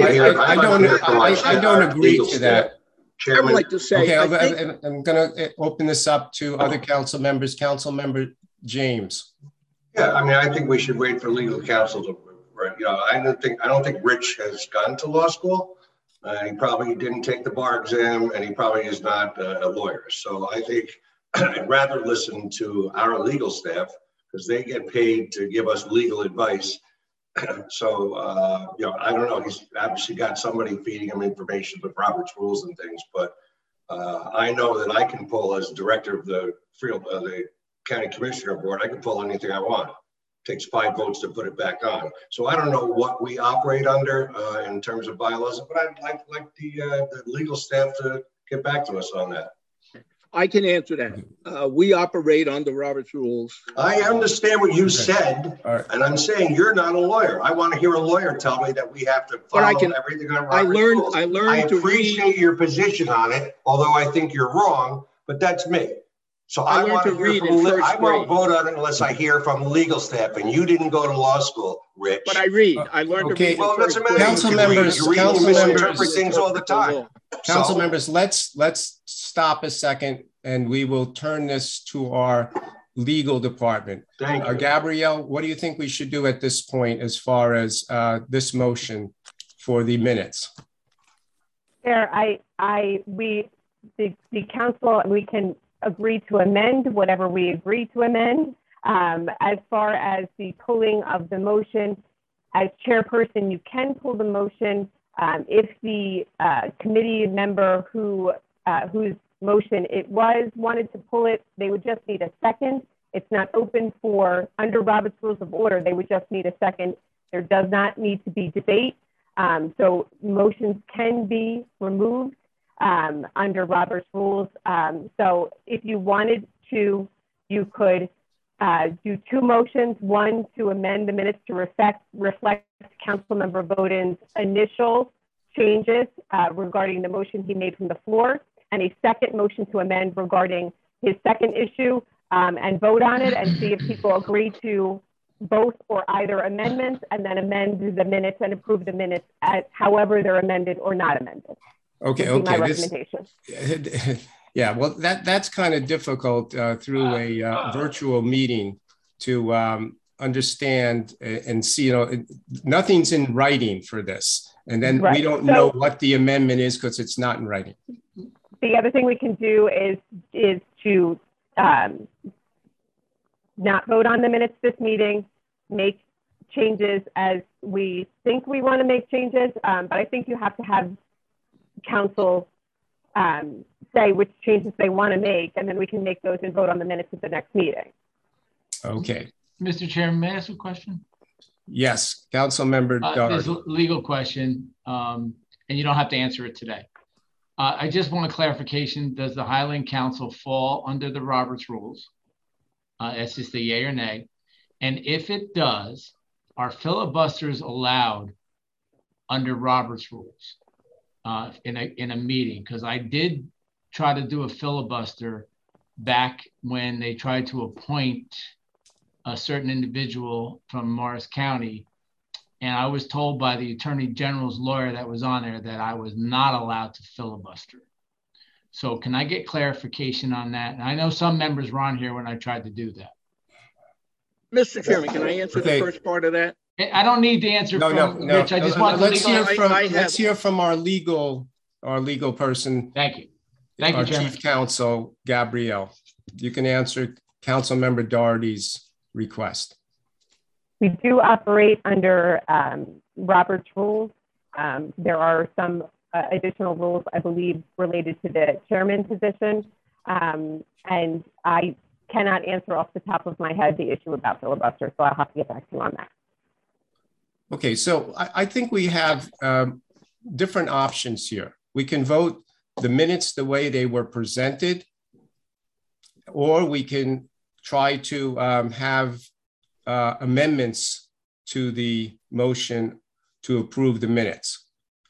don't agree to that. I would like to say, okay, I'm going to open this up to other council members. Councilmember James. Yeah, I mean, I think we should wait for legal counsel to, I don't think Rich has gone to law school. He probably didn't take the bar exam, and he probably is not a lawyer. So I think I'd rather listen to our legal staff, because they get paid to give us legal advice. So, I don't know. He's obviously got somebody feeding him information with Robert's Rules and things, but I know that I can pull, as director of the County Commissioner Board, I can pull anything I want. It takes 5 votes to put it back on. So I don't know what we operate under in terms of bylaws, but I'd like the legal staff to get back to us on that. I can answer that. We operate under Robert's Rules. I understand what you said, and I'm saying you're not a lawyer. I want to hear a lawyer tell me that we have to follow everything on Robert's Rules. I appreciate your position on it, although I think you're wrong, but that's me. So I want to read it. I won't vote on it unless I hear from legal staff, and you didn't go to law school, Rich. But I read. I learned to read. Well, it doesn't matter. Council members, misinterpret things all the time. Council members, let's stop a second, and we will turn this to our legal department. Thank you. Gabrielle, what do you think we should do at this point as far as this motion for the minutes? There, the council, we can agree to amend whatever we agree to amend. As far as the pulling of the motion, as chairperson, you can pull the motion. If the committee member who whose motion it was wanted to pull it, they would just need a second. It's not open for, under Robert's Rules of Order, they would just need a second. There does not need to be debate. So motions can be removed under Robert's Rules. So if you wanted to, you could do two motions, one to amend the minutes to reflect Councilmember Bowden's initial changes regarding the motion he made from the floor, and a second motion to amend regarding his second issue, and vote on it and see if people agree to both or either amendments, and then amend the minutes and approve the minutes as however they're amended or not amended. Okay, would be okay. my recommendation. Yeah, well, that's kind of difficult through a virtual meeting to understand and see, you know, nothing's in writing for this. And then we don't know what the amendment is because it's not in writing. The other thing we can do is to not vote on the minutes this meeting, make changes as we think we want to make changes. But I think you have to have council say which changes they want to make, and then we can make those and vote on the minutes at the next meeting. Okay. Mr. Chairman, may I ask a question? Yes, Councilmember Doherty. There's a legal question, and you don't have to answer it today. I just want a clarification. Does the Highland Council fall under the Roberts Rules? That's just a yay or nay. And if it does, are filibusters allowed under Roberts Rules in a meeting? Because I did try to do a filibuster back when they tried to appoint a certain individual from Morris County. And I was told by the Attorney General's lawyer that was on there that I was not allowed to filibuster. So can I get clarification on that? And I know some members were on here when I tried to do that. Mr. Chairman, can I answer the first part of that? I don't need the answer from Rich. I just want let's hear from our legal person. Thank you. Thank you, our Chairman. Chief Counsel, Gabrielle. You can answer Councilmember Doherty's request. We do operate under Robert's Rules. There are some additional rules, I believe, related to the chairman position. And I cannot answer off the top of my head the issue about filibuster, so I'll have to get back to you on that. Okay, so I think we have different options here. We can vote the minutes the way they were presented, or we can try to have amendments to the motion to approve the minutes.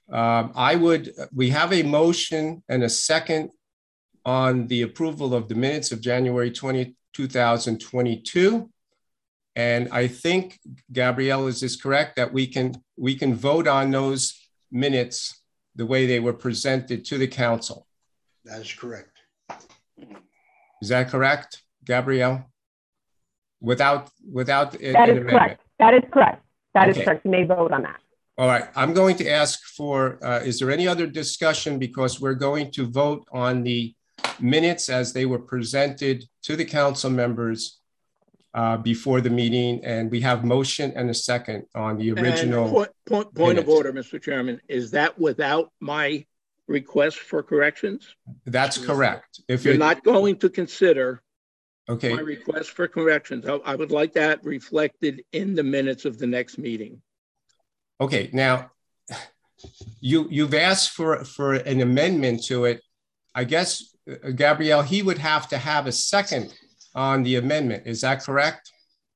We have a motion and a second on the approval of the minutes of January 20, 2022. And I think, Gabrielle, is this correct, that we can vote on those minutes the way they were presented to the council? That is correct. Is that correct, Gabrielle? Without that is correct. That is correct. That is correct. You may vote on that. All right. I'm going to ask for, is there any other discussion, because we're going to vote on the minutes as they were presented to the council members before the meeting, and we have motion and a second on the original. Point of order, Mr. Chairman, is that without my request for corrections? That's correct. If you're not going to consider my request for corrections, I would like that reflected in the minutes of the next meeting. Okay, now you've asked for an amendment to it. I guess, Gabrielle, he would have to have a second on the amendment. Is that correct?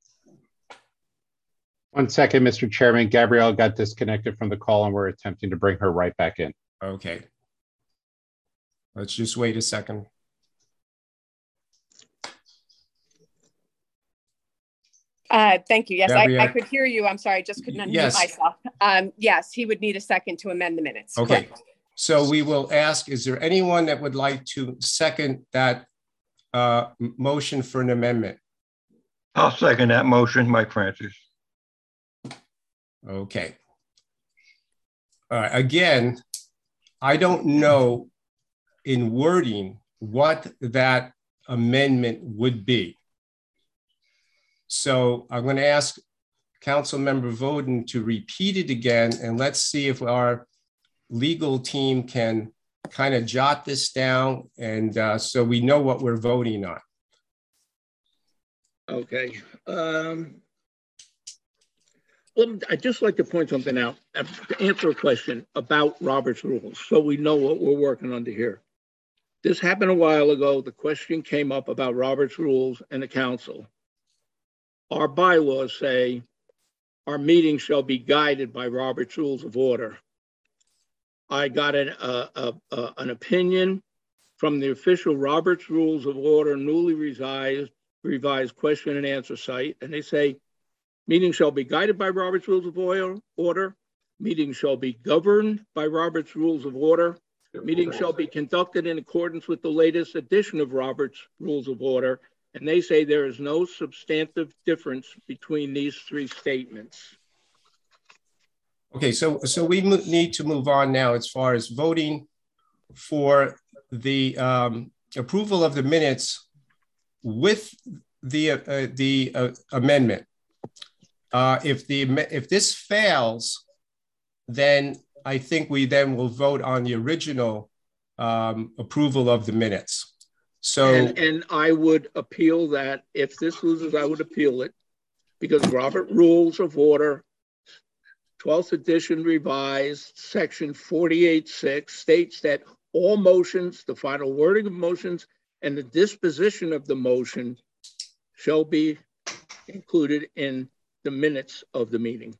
1 second, Mr. Chairman. Gabrielle got disconnected from the call and we're attempting to bring her right back in. Okay. Let's just wait a second. Thank you. Yes, I could hear you. I'm sorry, I just couldn't unmute myself. Yes, he would need a second to amend the minutes. Okay. Correct. So we will ask, is there anyone that would like to second that motion for an amendment? I'll second that motion, Mike Francis. Okay. All right. Again, I don't know in wording what that amendment would be. So I'm going to ask Councilmember Voden to repeat it again, and let's see if our legal team can kind of jot this down, and so we know what we're voting on. Okay. I'd just like to point something out to answer a question about Robert's rules, so we know what we're working under here. This happened a while ago. The question came up about Robert's rules and the council. Our bylaws say our meetings shall be guided by Robert's rules of order. I got an opinion from the official Robert's Rules of Order newly revised question and answer site, and they say meetings shall be guided by Robert's Rules of Order. Meetings shall be governed by Robert's Rules of Order. Meetings shall be conducted in accordance with the latest edition of Robert's Rules of Order. And they say there is no substantive difference between these three statements. Okay, so we need to move on now as far as voting for the approval of the minutes with the amendment. If this fails, then I think we then will vote on the original approval of the minutes. So, and I would appeal that. If this loses, I would appeal it, because Robert Rules of Order, 12th edition revised, section 48.6 states that all motions, the final wording of motions, and the disposition of the motion shall be included in the minutes of the meeting.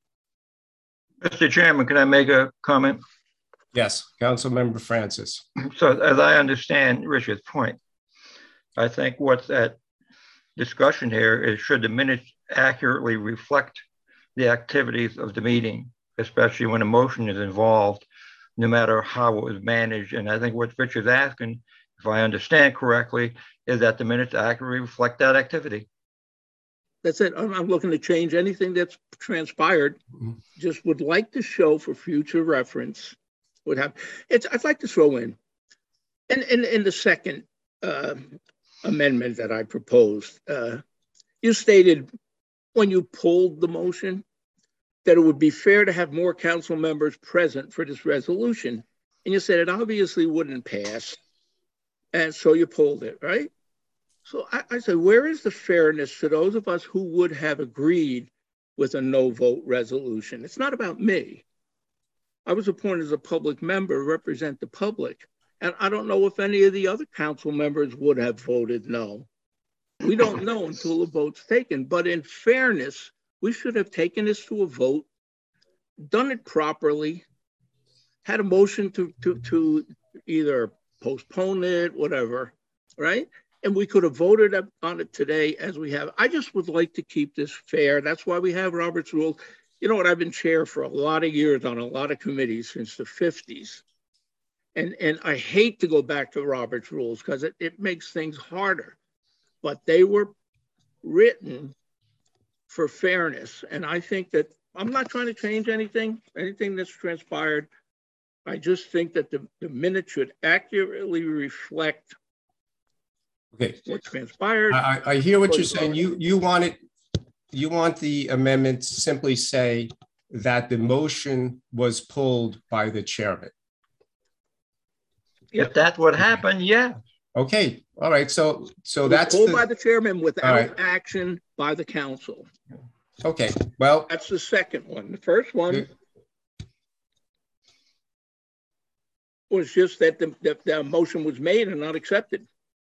Mr. Chairman, can I make a comment? Yes, Councilmember Francis. So as I understand Richard's point, I think what's at discussion here is should the minutes accurately reflect the activities of the meeting, especially when a motion is involved, no matter how it was managed. And I think what Richard's asking, if I understand correctly, is that the minutes accurately reflect that activity. That's it. I'm not looking to change anything that's transpired. Just would like to show for future reference would have. I'd like to throw in the second amendment that I proposed. You stated when you pulled the motion that it would be fair to have more council members present for this resolution, and you said it obviously wouldn't pass, and so you pulled it, right? So I said, where is the fairness to those of us who would have agreed with a no vote resolution? It's not about me. I was appointed as a public member to represent the public. And I don't know if any of the other council members would have voted no. We don't know until the vote's taken. But in fairness, we should have taken this to a vote, done it properly, had a motion to either postpone it, whatever, right? And we could have voted on it today as we have. I just would like to keep this fair. That's why we have Robert's Rules. You know what? I've been chair for a lot of years on a lot of committees since the 50s. And I hate to go back to Robert's Rules because it makes things harder. But they were written for fairness. And I think that I'm not trying to change anything that's transpired. I just think that the minute should accurately reflect what transpired. I hear what you're saying. You want the amendment to simply say that the motion was pulled by the chairman. If that's what happened, yeah. Okay. All right. So that's pulled by the chairman without action by the council. Okay. Well, that's the second one. The first one was just that the motion was made and not accepted.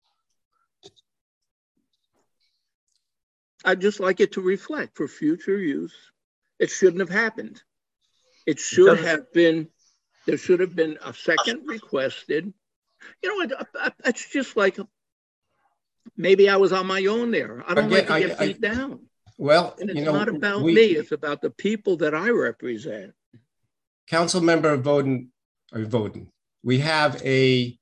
I'd just like it to reflect for future use. It shouldn't have happened. It should have been, there should have been a second requested. You know, it's just like, maybe I was on my own there. I don't like to get beat down. Well, and it's not about me, it's about the people that I represent. Councilmember Voden, we have a,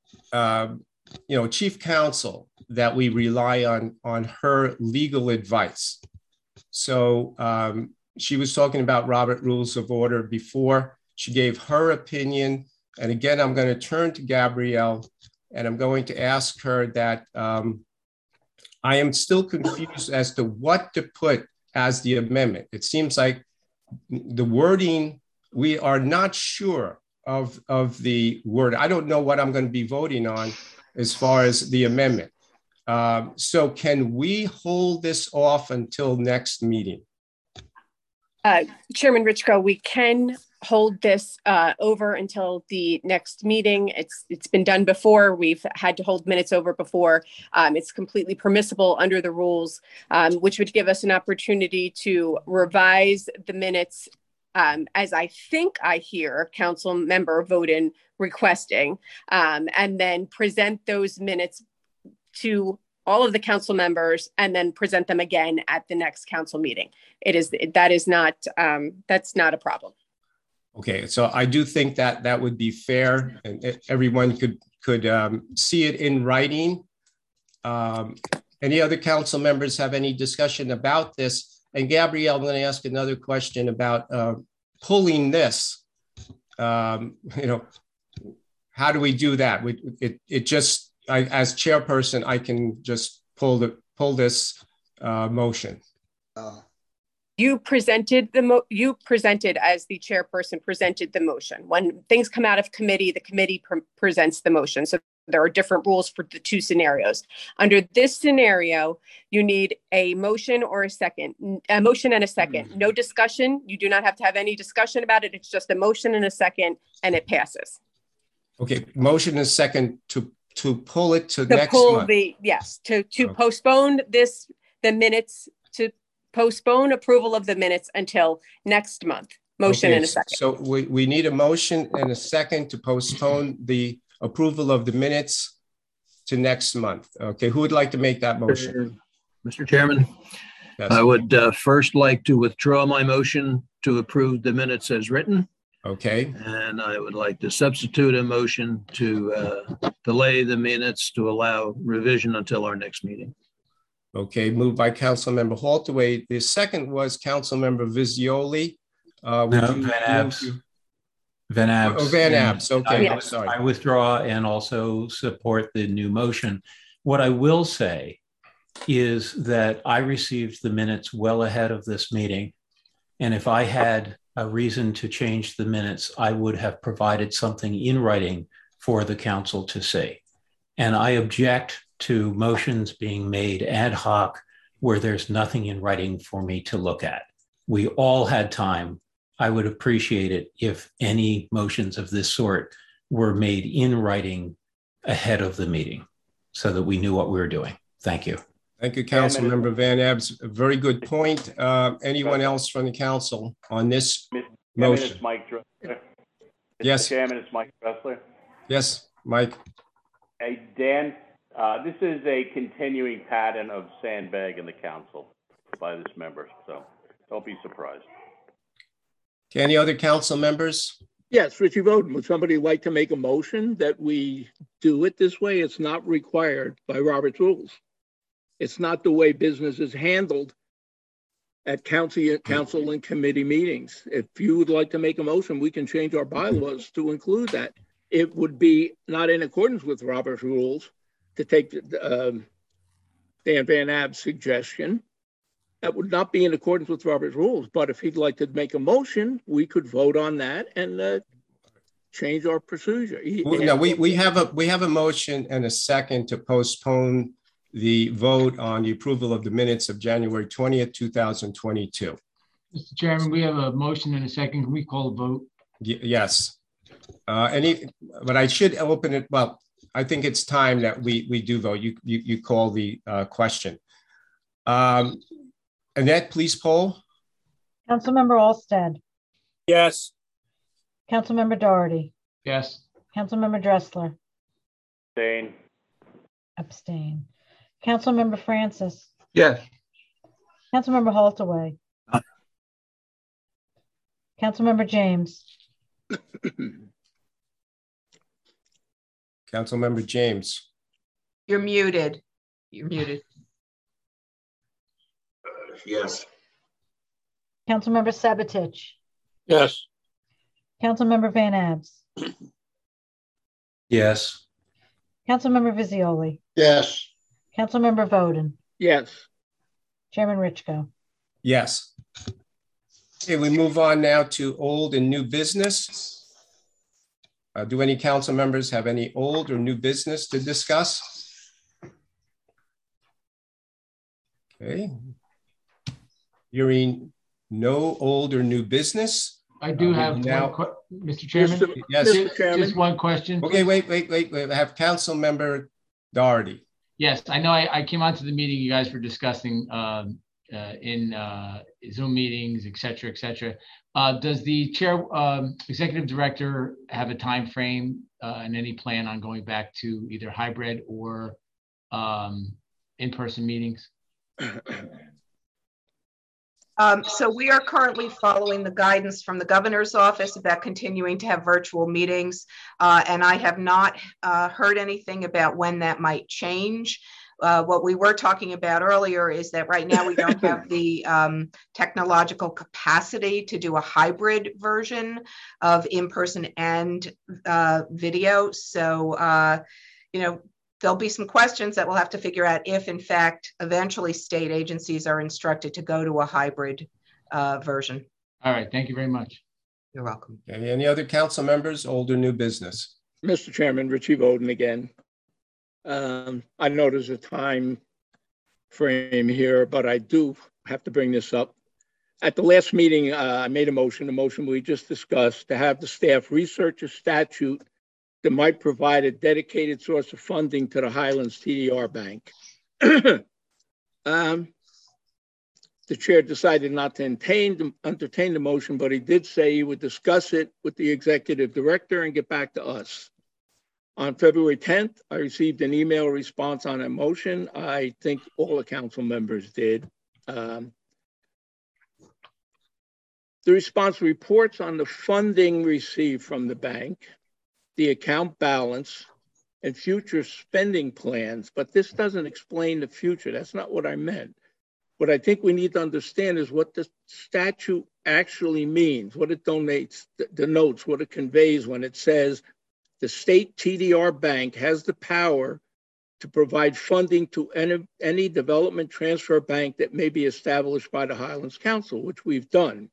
chief counsel that we rely on her legal advice. So she was talking about Robert Rules of Order before. She gave her opinion. And again, I'm going to turn to Gabrielle and I'm going to ask her that I am still confused as to what to put as the amendment. It seems like the wording, we are not sure of the word. I don't know what I'm going to be voting on as far as the amendment. So can we hold this off until next meeting? Chairman Richko, we can hold this over until the next meeting. It's been done before. We've had to hold minutes over before. It's completely permissible under the rules, which would give us an opportunity to revise the minutes as I think I hear Council Member Voden requesting, and then present those minutes to all of the council members and then present them again at the next council meeting. That's not a problem. Okay, so I do think that that would be fair, and everyone could see it in writing. Any other council members have any discussion about this? And Gabrielle, I'm going to ask another question about pulling this. How do we do that? As chairperson, I can just pull this motion. You presented as the chairperson presented the motion. When things come out of committee, the committee presents the motion. So there are different rules for the two scenarios. Under this scenario, you need a motion or a motion and a second. No discussion. You do not have to have any discussion about it. It's just a motion and a second, and it passes. Okay, motion and a second to pull it to next month. To postpone the minutes, to postpone approval of the minutes until next month. Motion and a second. So we need a motion and a second to postpone the approval of the minutes to next month. Okay, who would like to make that motion? Mr. Chairman, yes. I would first like to withdraw my motion to approve the minutes as written. Okay. And I would like to substitute a motion to delay the minutes to allow revision until our next meeting. Okay, moved by Councilmember Haltaway. The second was Councilmember Visioli. Van Abs. Oh, Van Abs. Okay, sorry. I withdraw and also support the new motion. What I will say is that I received the minutes well ahead of this meeting. And if I had a reason to change the minutes, I would have provided something in writing for the council to see. And I object to motions being made ad hoc where there's nothing in writing for me to look at. We all had time. I would appreciate it if any motions of this sort were made in writing ahead of the meeting so that we knew what we were doing. Thank you. Thank you, Councilmember Van Abs. A very good point. Anyone else from the council on this motion? It's Mike Dressler. Yes. Mr. Chairman, it's Mike Dressler. Yes, Mike. Hey, Dan, this is a continuing pattern of sandbagging the council by this member, so don't be surprised. Okay, any other council members? Yes, Richie Voden, would somebody like to make a motion that we do it this way? It's not required by Robert's rules. It's not the way business is handled at council and committee meetings. If you would like to make a motion, we can change our bylaws to include that. It would be not in accordance with Robert's rules to take Dan Van Ab's suggestion. That would not be in accordance with Robert's rules. But if he'd like to make a motion, we could vote on that and change our procedure. No, we have a motion and a second to postpone the vote on the approval of the minutes of January 20th, 2022. Mr. Chairman, we have a motion and a second. Can we call a vote? Yes. But I should open it. Well, I think it's time that we do vote. You call the question. Annette, please poll. Councilmember Olsted. Yes. Councilmember Doherty. Yes. Councilmember Dressler. Abstain. Abstain. Councilmember Francis. Yes. Councilmember Haltaway. Councilmember James. Councilmember James. You're muted. You're muted. Yes. Councilmember Sabatich. Yes. Councilmember Van Abs. Yes. Councilmember Visioli. Yes. Councilmember Voden. Yes. Chairman Richko. Yes. Okay, we move on now to old and new business. Do any council members have any old or new business to discuss? Okay. Hearing no old or new business. I do have now, Mr. Chairman. Yes. Mr. Chairman. Just one question. Okay, please. wait. I have Council Member Doherty. Yes, I know I came onto the meeting, you guys were discussing in Zoom meetings, et cetera. Does the chair, executive director have a time frame and any plan on going back to either hybrid or in-person meetings? So we are currently following the guidance from the governor's office about continuing to have virtual meetings. And I have not heard anything about when that might change. What we were talking about earlier is that right now we don't have the technological capacity to do a hybrid version of in-person and video. So, there'll be some questions that we'll have to figure out if, in fact, eventually state agencies are instructed to go to a hybrid version. All right, thank you very much. You're welcome. Okay, any other council members, old or new business? Mr. Chairman, Richie Bowden again. I know there's a time frame here, but I do have to bring this up. At the last meeting, I made a motion we just discussed, to have the staff research a statute that might provide a dedicated source of funding to the Highlands TDR Bank. The chair decided not to entertain the motion, but he did say he would discuss it with the executive director and get back to us. On February 10th, I received an email response on a motion. I think all the council members did. The response reports on the funding received from the bank, the account balance, and future spending plans, but this doesn't explain the future. That's not what I meant. What I think we need to understand is what the statute actually means, what it denotes, what it conveys when it says the state TDR bank has the power to provide funding to any development transfer bank that may be established by the Highlands Council, which we've done.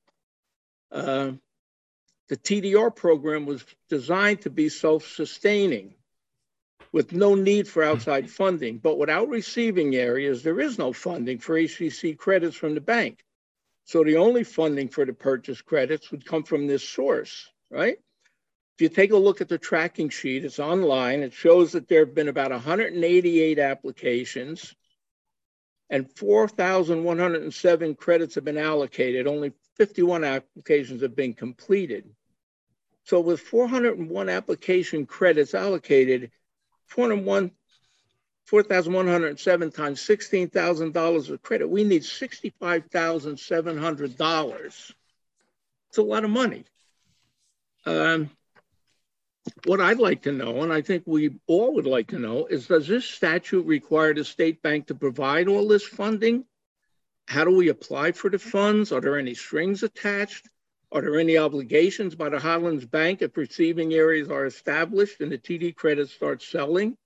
The TDR program was designed to be self-sustaining with no need for outside funding, but without receiving areas, there is no funding for HCC credits from the bank. So the only funding for the purchase credits would come from this source, right? If you take a look at the tracking sheet, it's online. It shows that there have been about 188 applications and 4,107 credits have been allocated. Only 51 applications have been completed. So with 401 application credits allocated, 4,107 times $16,000 of credit, we need $65,700. It's a lot of money. What I'd like to know, and I think we all would like to know, is does this statute require the state bank to provide all this funding? How do we apply for the funds? Are there any strings attached? Are there any obligations by the Highlands Bank if receiving areas are established and the TD credits start selling?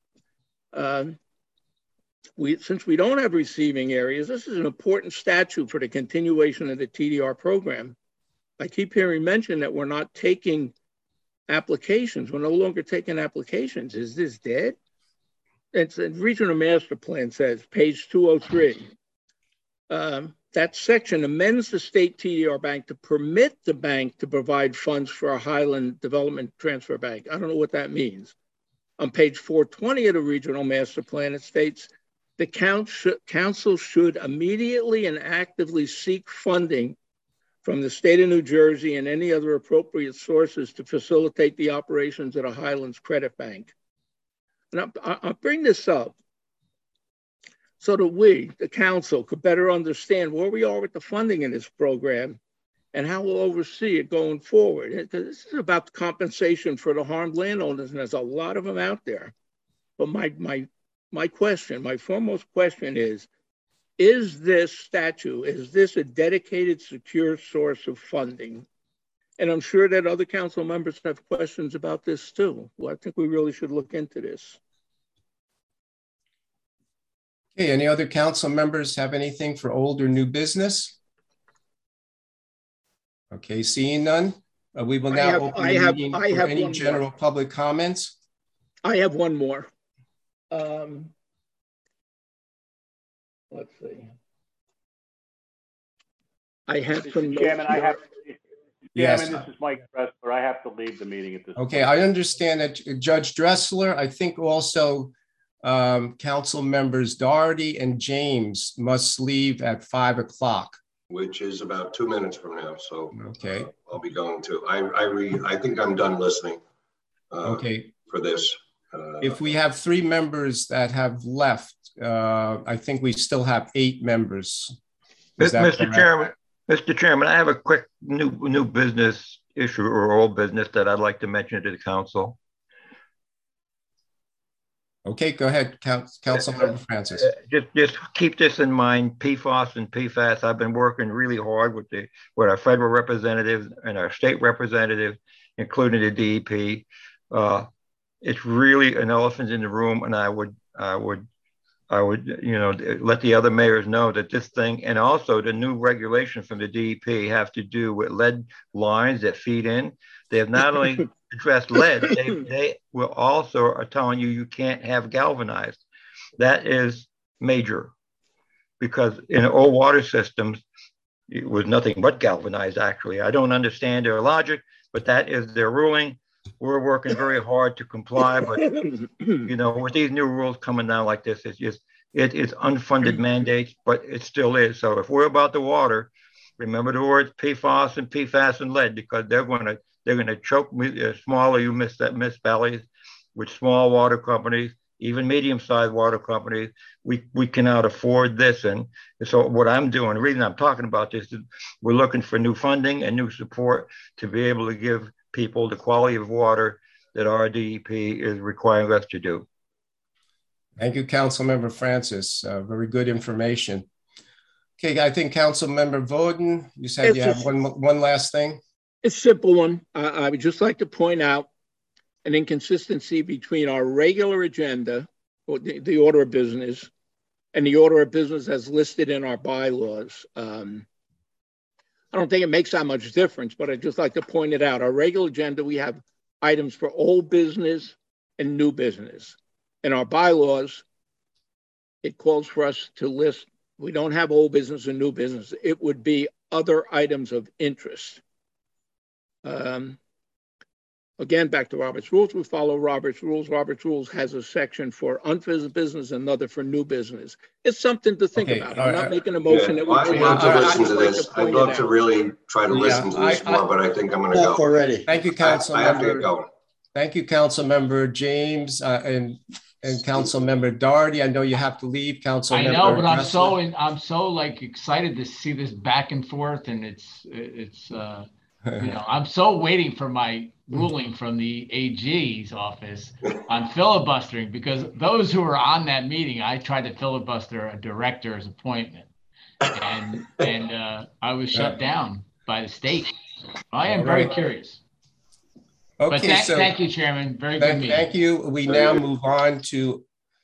Since we don't have receiving areas, this is an important statute for the continuation of the TDR program. I keep hearing mention that we're not taking applications. We're no longer taking applications. Is this dead? It's a regional master plan says, page 203. That section amends the state TDR bank to permit the bank to provide funds for a Highland Development Transfer Bank. I don't know what that means. On page 420 of the regional master plan, it states the council should immediately and actively seek funding from the state of New Jersey and any other appropriate sources to facilitate the operations of the Highlands Credit Bank. And I'll bring this up so that we, the council, could better understand where we are with the funding in this program and how we'll oversee it going forward. Because this is about compensation for the harmed landowners, and there's a lot of them out there. But my question, my foremost question is this statute, is this a dedicated, secure source of funding? And I'm sure that other council members have questions about this too. Well, I think we really should look into this. Okay, any other council members have anything for old or new business? Okay, seeing none, We will now open the meeting for any general public comments. I have one more. Let's see. I have some. Chairman, Yes. Chairman, this is Mike Dressler. I have to leave the meeting at this point. Okay, I understand that Judge Dressler, I think also Council members Doherty and James must leave at 5 o'clock. Which is about 2 minutes from now. So okay, I'll be going to. I think I'm done listening. Okay. For this. If we have 3 members that have left, I think we still have 8 members. Mr. Chairman, I have a quick new business issue or old business that I'd like to mention to the council. Okay, go ahead, Councilmember Francis. Just keep this in mind, PFOS and PFAS. I've been working really hard with our federal representatives and our state representatives, including the DEP. It's really an elephant in the room, and I would let the other mayors know that this thing, and also the new regulation from the DEP, have to do with lead lines that feed in. They have not only addressed lead, they will also are telling you can't have galvanized. That is major, because in old water systems, it was nothing but galvanized, actually. I don't understand their logic, but that is their ruling. We're working very hard to comply, but with these new rules coming down like this, it is unfunded mandates, but it still is. So if we're about the water, remember the words PFOS and PFAS and lead, because they're going to choke smaller, Miss Valley, with small water companies, even medium-sized water companies. We cannot afford this, and so what I'm doing, the reason I'm talking about this, is we're looking for new funding and new support to be able to give people the quality of water that our DEP is requiring us to do. Thank you, Councilmember Francis. Very good information. Okay, I think Councilmember Voden, you said you have one last thing. It's a simple one. I would just like to point out an inconsistency between our regular agenda, or the order of business, and the order of business as listed in our bylaws. I don't think it makes that much difference, but I'd just like to point it out. Our regular agenda, we have items for old business and new business. In our bylaws, it calls for us to list, we don't have old business and new business. It would be other items of interest. Again, back to Robert's Rules, we follow Robert's Rules. Robert's Rules has a section for unfinished business and another for new business. It's something to think about. I'm not making a motion. I'd love to listen to this. I'd love to really try to listen to this more, but I think I'm going to go. Already. Thank you, Councilmember. I have to get going. Thank you, Councilmember James and Councilmember Doherty. I know you have to leave, Councilmember. I know, but I'm so like excited to see this back and forth, and it's I'm so waiting for my ruling from the AG's office on filibustering, because those who were on that meeting, I tried to filibuster a director's appointment, and I was shut down by the state. I am very curious. Okay, but thank you, Chairman. Very good meeting. Thank you. We now move on to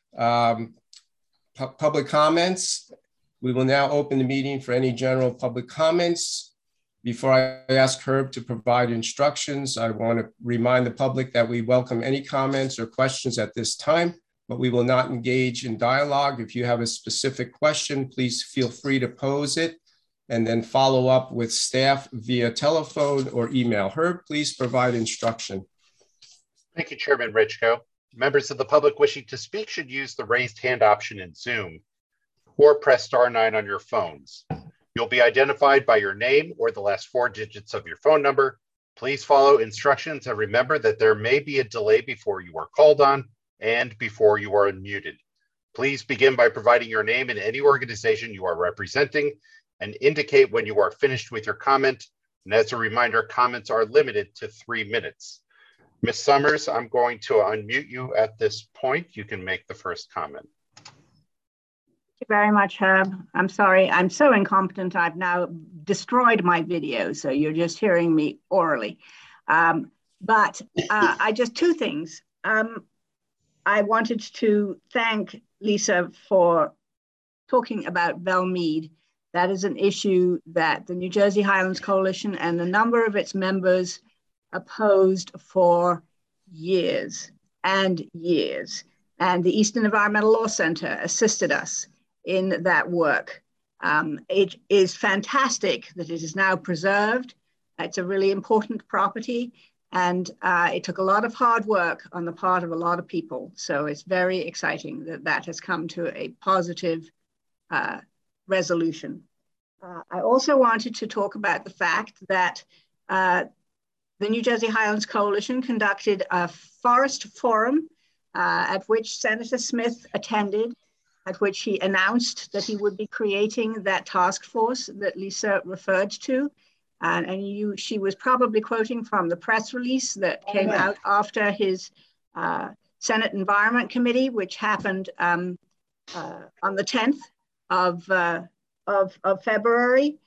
public comments. We will now open the meeting for any general public comments. Before I ask Herb to provide instructions, I want to remind the public that we welcome any comments or questions at this time, but we will not engage in dialogue. If you have a specific question, please feel free to pose it and then follow up with staff via telephone or email. Herb, please provide instruction. Thank you, Chairman Richko. Members of the public wishing to speak should use the raised hand option in Zoom or press *9 on your phones. You'll be identified by your name or the last 4 digits of your phone number. Please follow instructions and remember that there may be a delay before you are called on and before you are unmuted. Please begin by providing your name and any organization you are representing and indicate when you are finished with your comment. And as a reminder, comments are limited to 3 minutes. Ms. Summers, I'm going to unmute you at this point. You can make the first comment. Thank you very much, Herb. I'm sorry, I'm so incompetent. I've now destroyed my video, so you're just hearing me orally. But I just 2 things. I wanted to thank Lisa for talking about Belle Mead. That is an issue that the New Jersey Highlands Coalition and a number of its members opposed for years and years. And the Eastern Environmental Law Center assisted us in that work. It is fantastic that it is now preserved. It's a really important property, and it took a lot of hard work on the part of a lot of people. So it's very exciting that that has come to a positive resolution. I also wanted to talk about the fact that the New Jersey Highlands Coalition conducted a forest forum at which Senator Smith attended, at which he announced that he would be creating that task force that Lisa referred to. She was probably quoting from the press release that came out after his Senate Environment Committee, which happened on the 10th of February.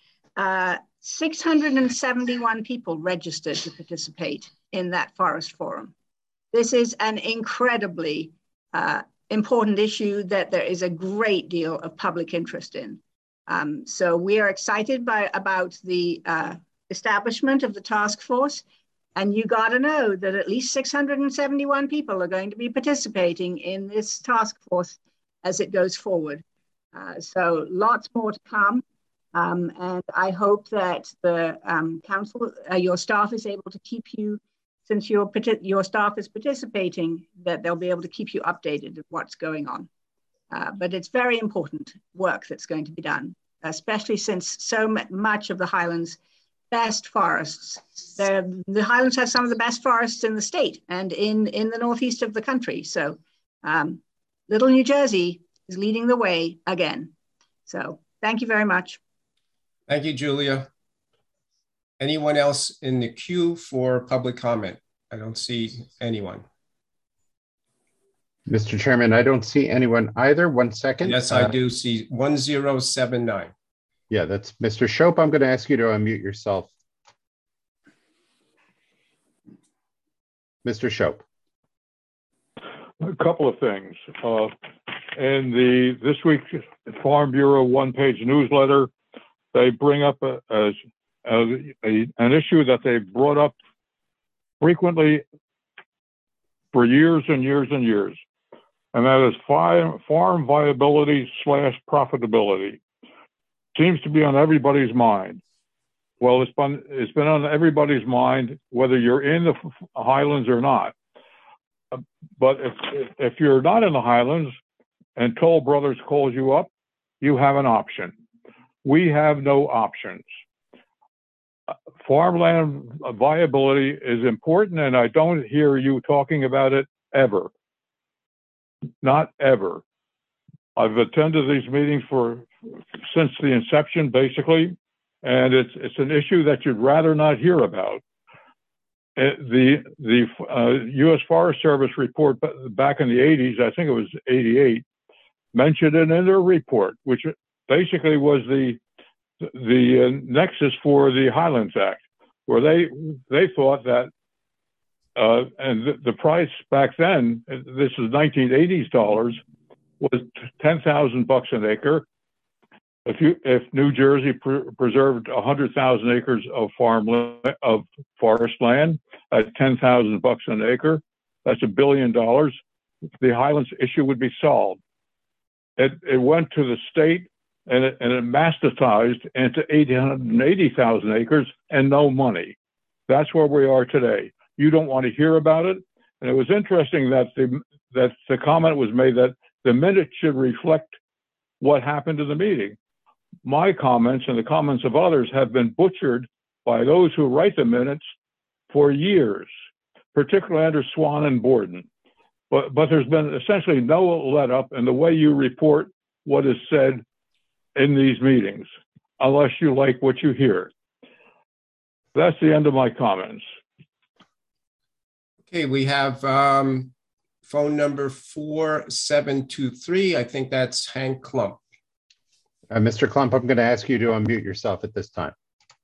671 people registered to participate in that forest forum. This is an incredibly important issue that there is a great deal of public interest in. So we are excited about the establishment of the task force. And you got to know that at least 671 people are going to be participating in this task force as it goes forward. So lots more to come. And I hope that the council, your staff is able to keep you, since your staff is participating, that they'll be able to keep you updated of what's going on. But it's very important work that's going to be done, especially since so much of the Highlands' best forests, the Highlands have some of the best forests in the state and in the northeast of the country. So little New Jersey is leading the way again. So thank you very much. Thank you, Julia. Anyone else in the queue for public comment? I don't see anyone. Mr. Chairman, I don't see anyone either. 1 second. Yes, I do see 1079. Yeah, that's Mr. Shope. I'm going to ask you to unmute yourself. Mr. Shope. A couple of things. In this week's Farm Bureau one-page newsletter, they bring up an issue that they brought up frequently for years and years and years, and that is farm viability / profitability. Seems to be on everybody's mind. Well, it's been on everybody's mind whether you're in the Highlands or not. But if you're not in the Highlands and Toll Brothers calls you up, you have an option. We have no options. Farmland viability is important, and I don't hear you talking about it ever. Not ever. I've attended these meetings since the inception, basically, and it's an issue that you'd rather not hear about. The U.S. Forest Service report back in the 80s, I think it was 88, mentioned it in their report, which basically was the nexus for the Highlands Act, where they thought that, and the price back then, this is 1980s dollars, was $10,000 an acre. If New Jersey preserved 100,000 acres of forest land at $10,000 an acre, that's $1 billion. The Highlands issue would be solved. It went to the state and it massivized into 880,000 acres and no money. That's where we are today. You don't want to hear about it. And it was interesting that the comment was made that the minutes should reflect what happened in the meeting. My comments and the comments of others have been butchered by those who write the minutes for years, particularly under Swan and Borden. But there's been essentially no let up in the way you report what is said in these meetings, unless you like what you hear. That's the end of my comments. Okay, we have phone number 4723. I think that's Hank Klump. Mr. Klump, I'm going to ask you to unmute yourself at this time.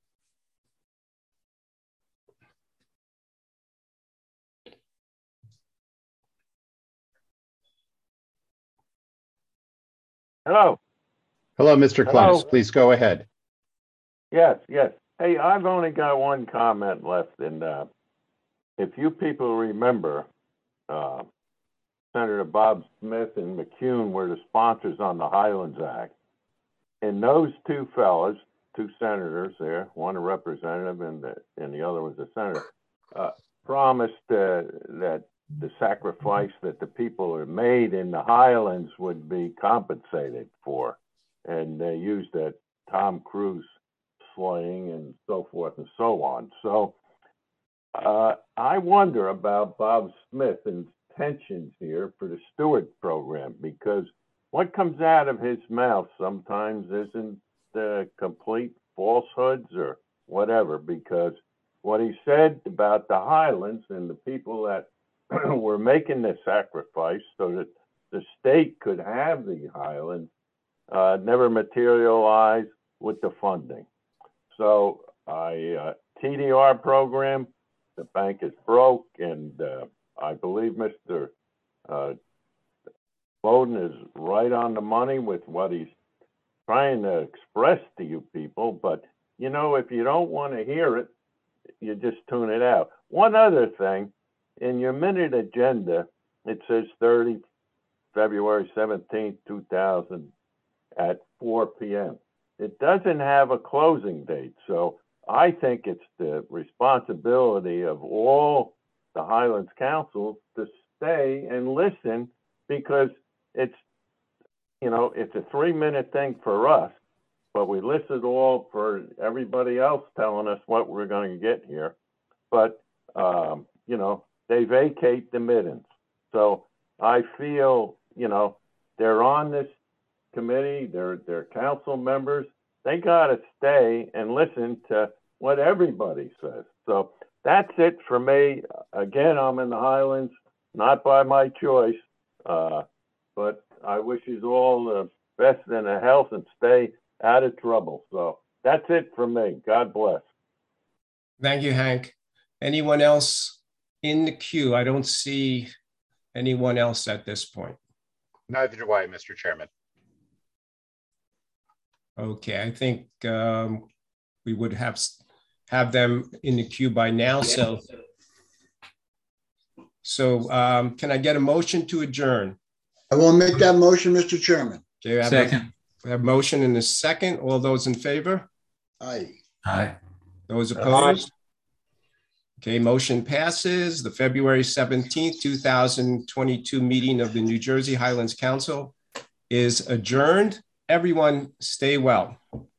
Hello. Hello, Mr. Klump. Please go ahead. Yes. Hey, I've only got one comment left, and if you people remember, Senator Bob Smith and McCune were the sponsors on the Highlands Act. And those two fellas, two senators there, one a representative and the other was a senator, promised that the sacrifice that the people had made in the Highlands would be compensated for. And they used that Tom Cruise slaying and so forth and so on. So I wonder about Bob Smith's intentions here for the Steward program, because what comes out of his mouth sometimes isn't complete falsehoods or whatever, because what he said about the Highlands and the people that were making the sacrifice so that the state could have the Highlands never materialized with the funding. So TDR program, the bank is broke, and I believe Mr. Bowden is right on the money with what he's trying to express to you people. But, you know, if you don't want to hear it, you just tune it out. One other thing, in your minute agenda, it says February 17th, 2000 at 4 p.m. It doesn't have a closing date. So I think it's the responsibility of all the Highlands Council to stay and listen, because it's, you know, it's a 3-minute thing for us, but we listen all for everybody else telling us what we're going to get here. But, you know, they vacate the middens. So I feel, you know, they're on this committee, they're council members. They got to stay and listen to what everybody says. So that's it for me. Again, I'm in the Highlands, not by my choice, but I wish you all the best in the health and stay out of trouble. So that's it for me. God bless. Thank you, Hank. Anyone else in the queue? I don't see anyone else at this point. Neither do I, Mr. Chairman. Okay, I think we would have them in the queue by now. So can I get a motion to adjourn? I will make that motion, Mr. Chairman. Okay, Second. We have motion in a second. All those in favor? Aye. Aye. Those opposed? Okay, motion passes. The February 17th, 2022 meeting of the New Jersey Highlands Council is adjourned. Everyone stay well.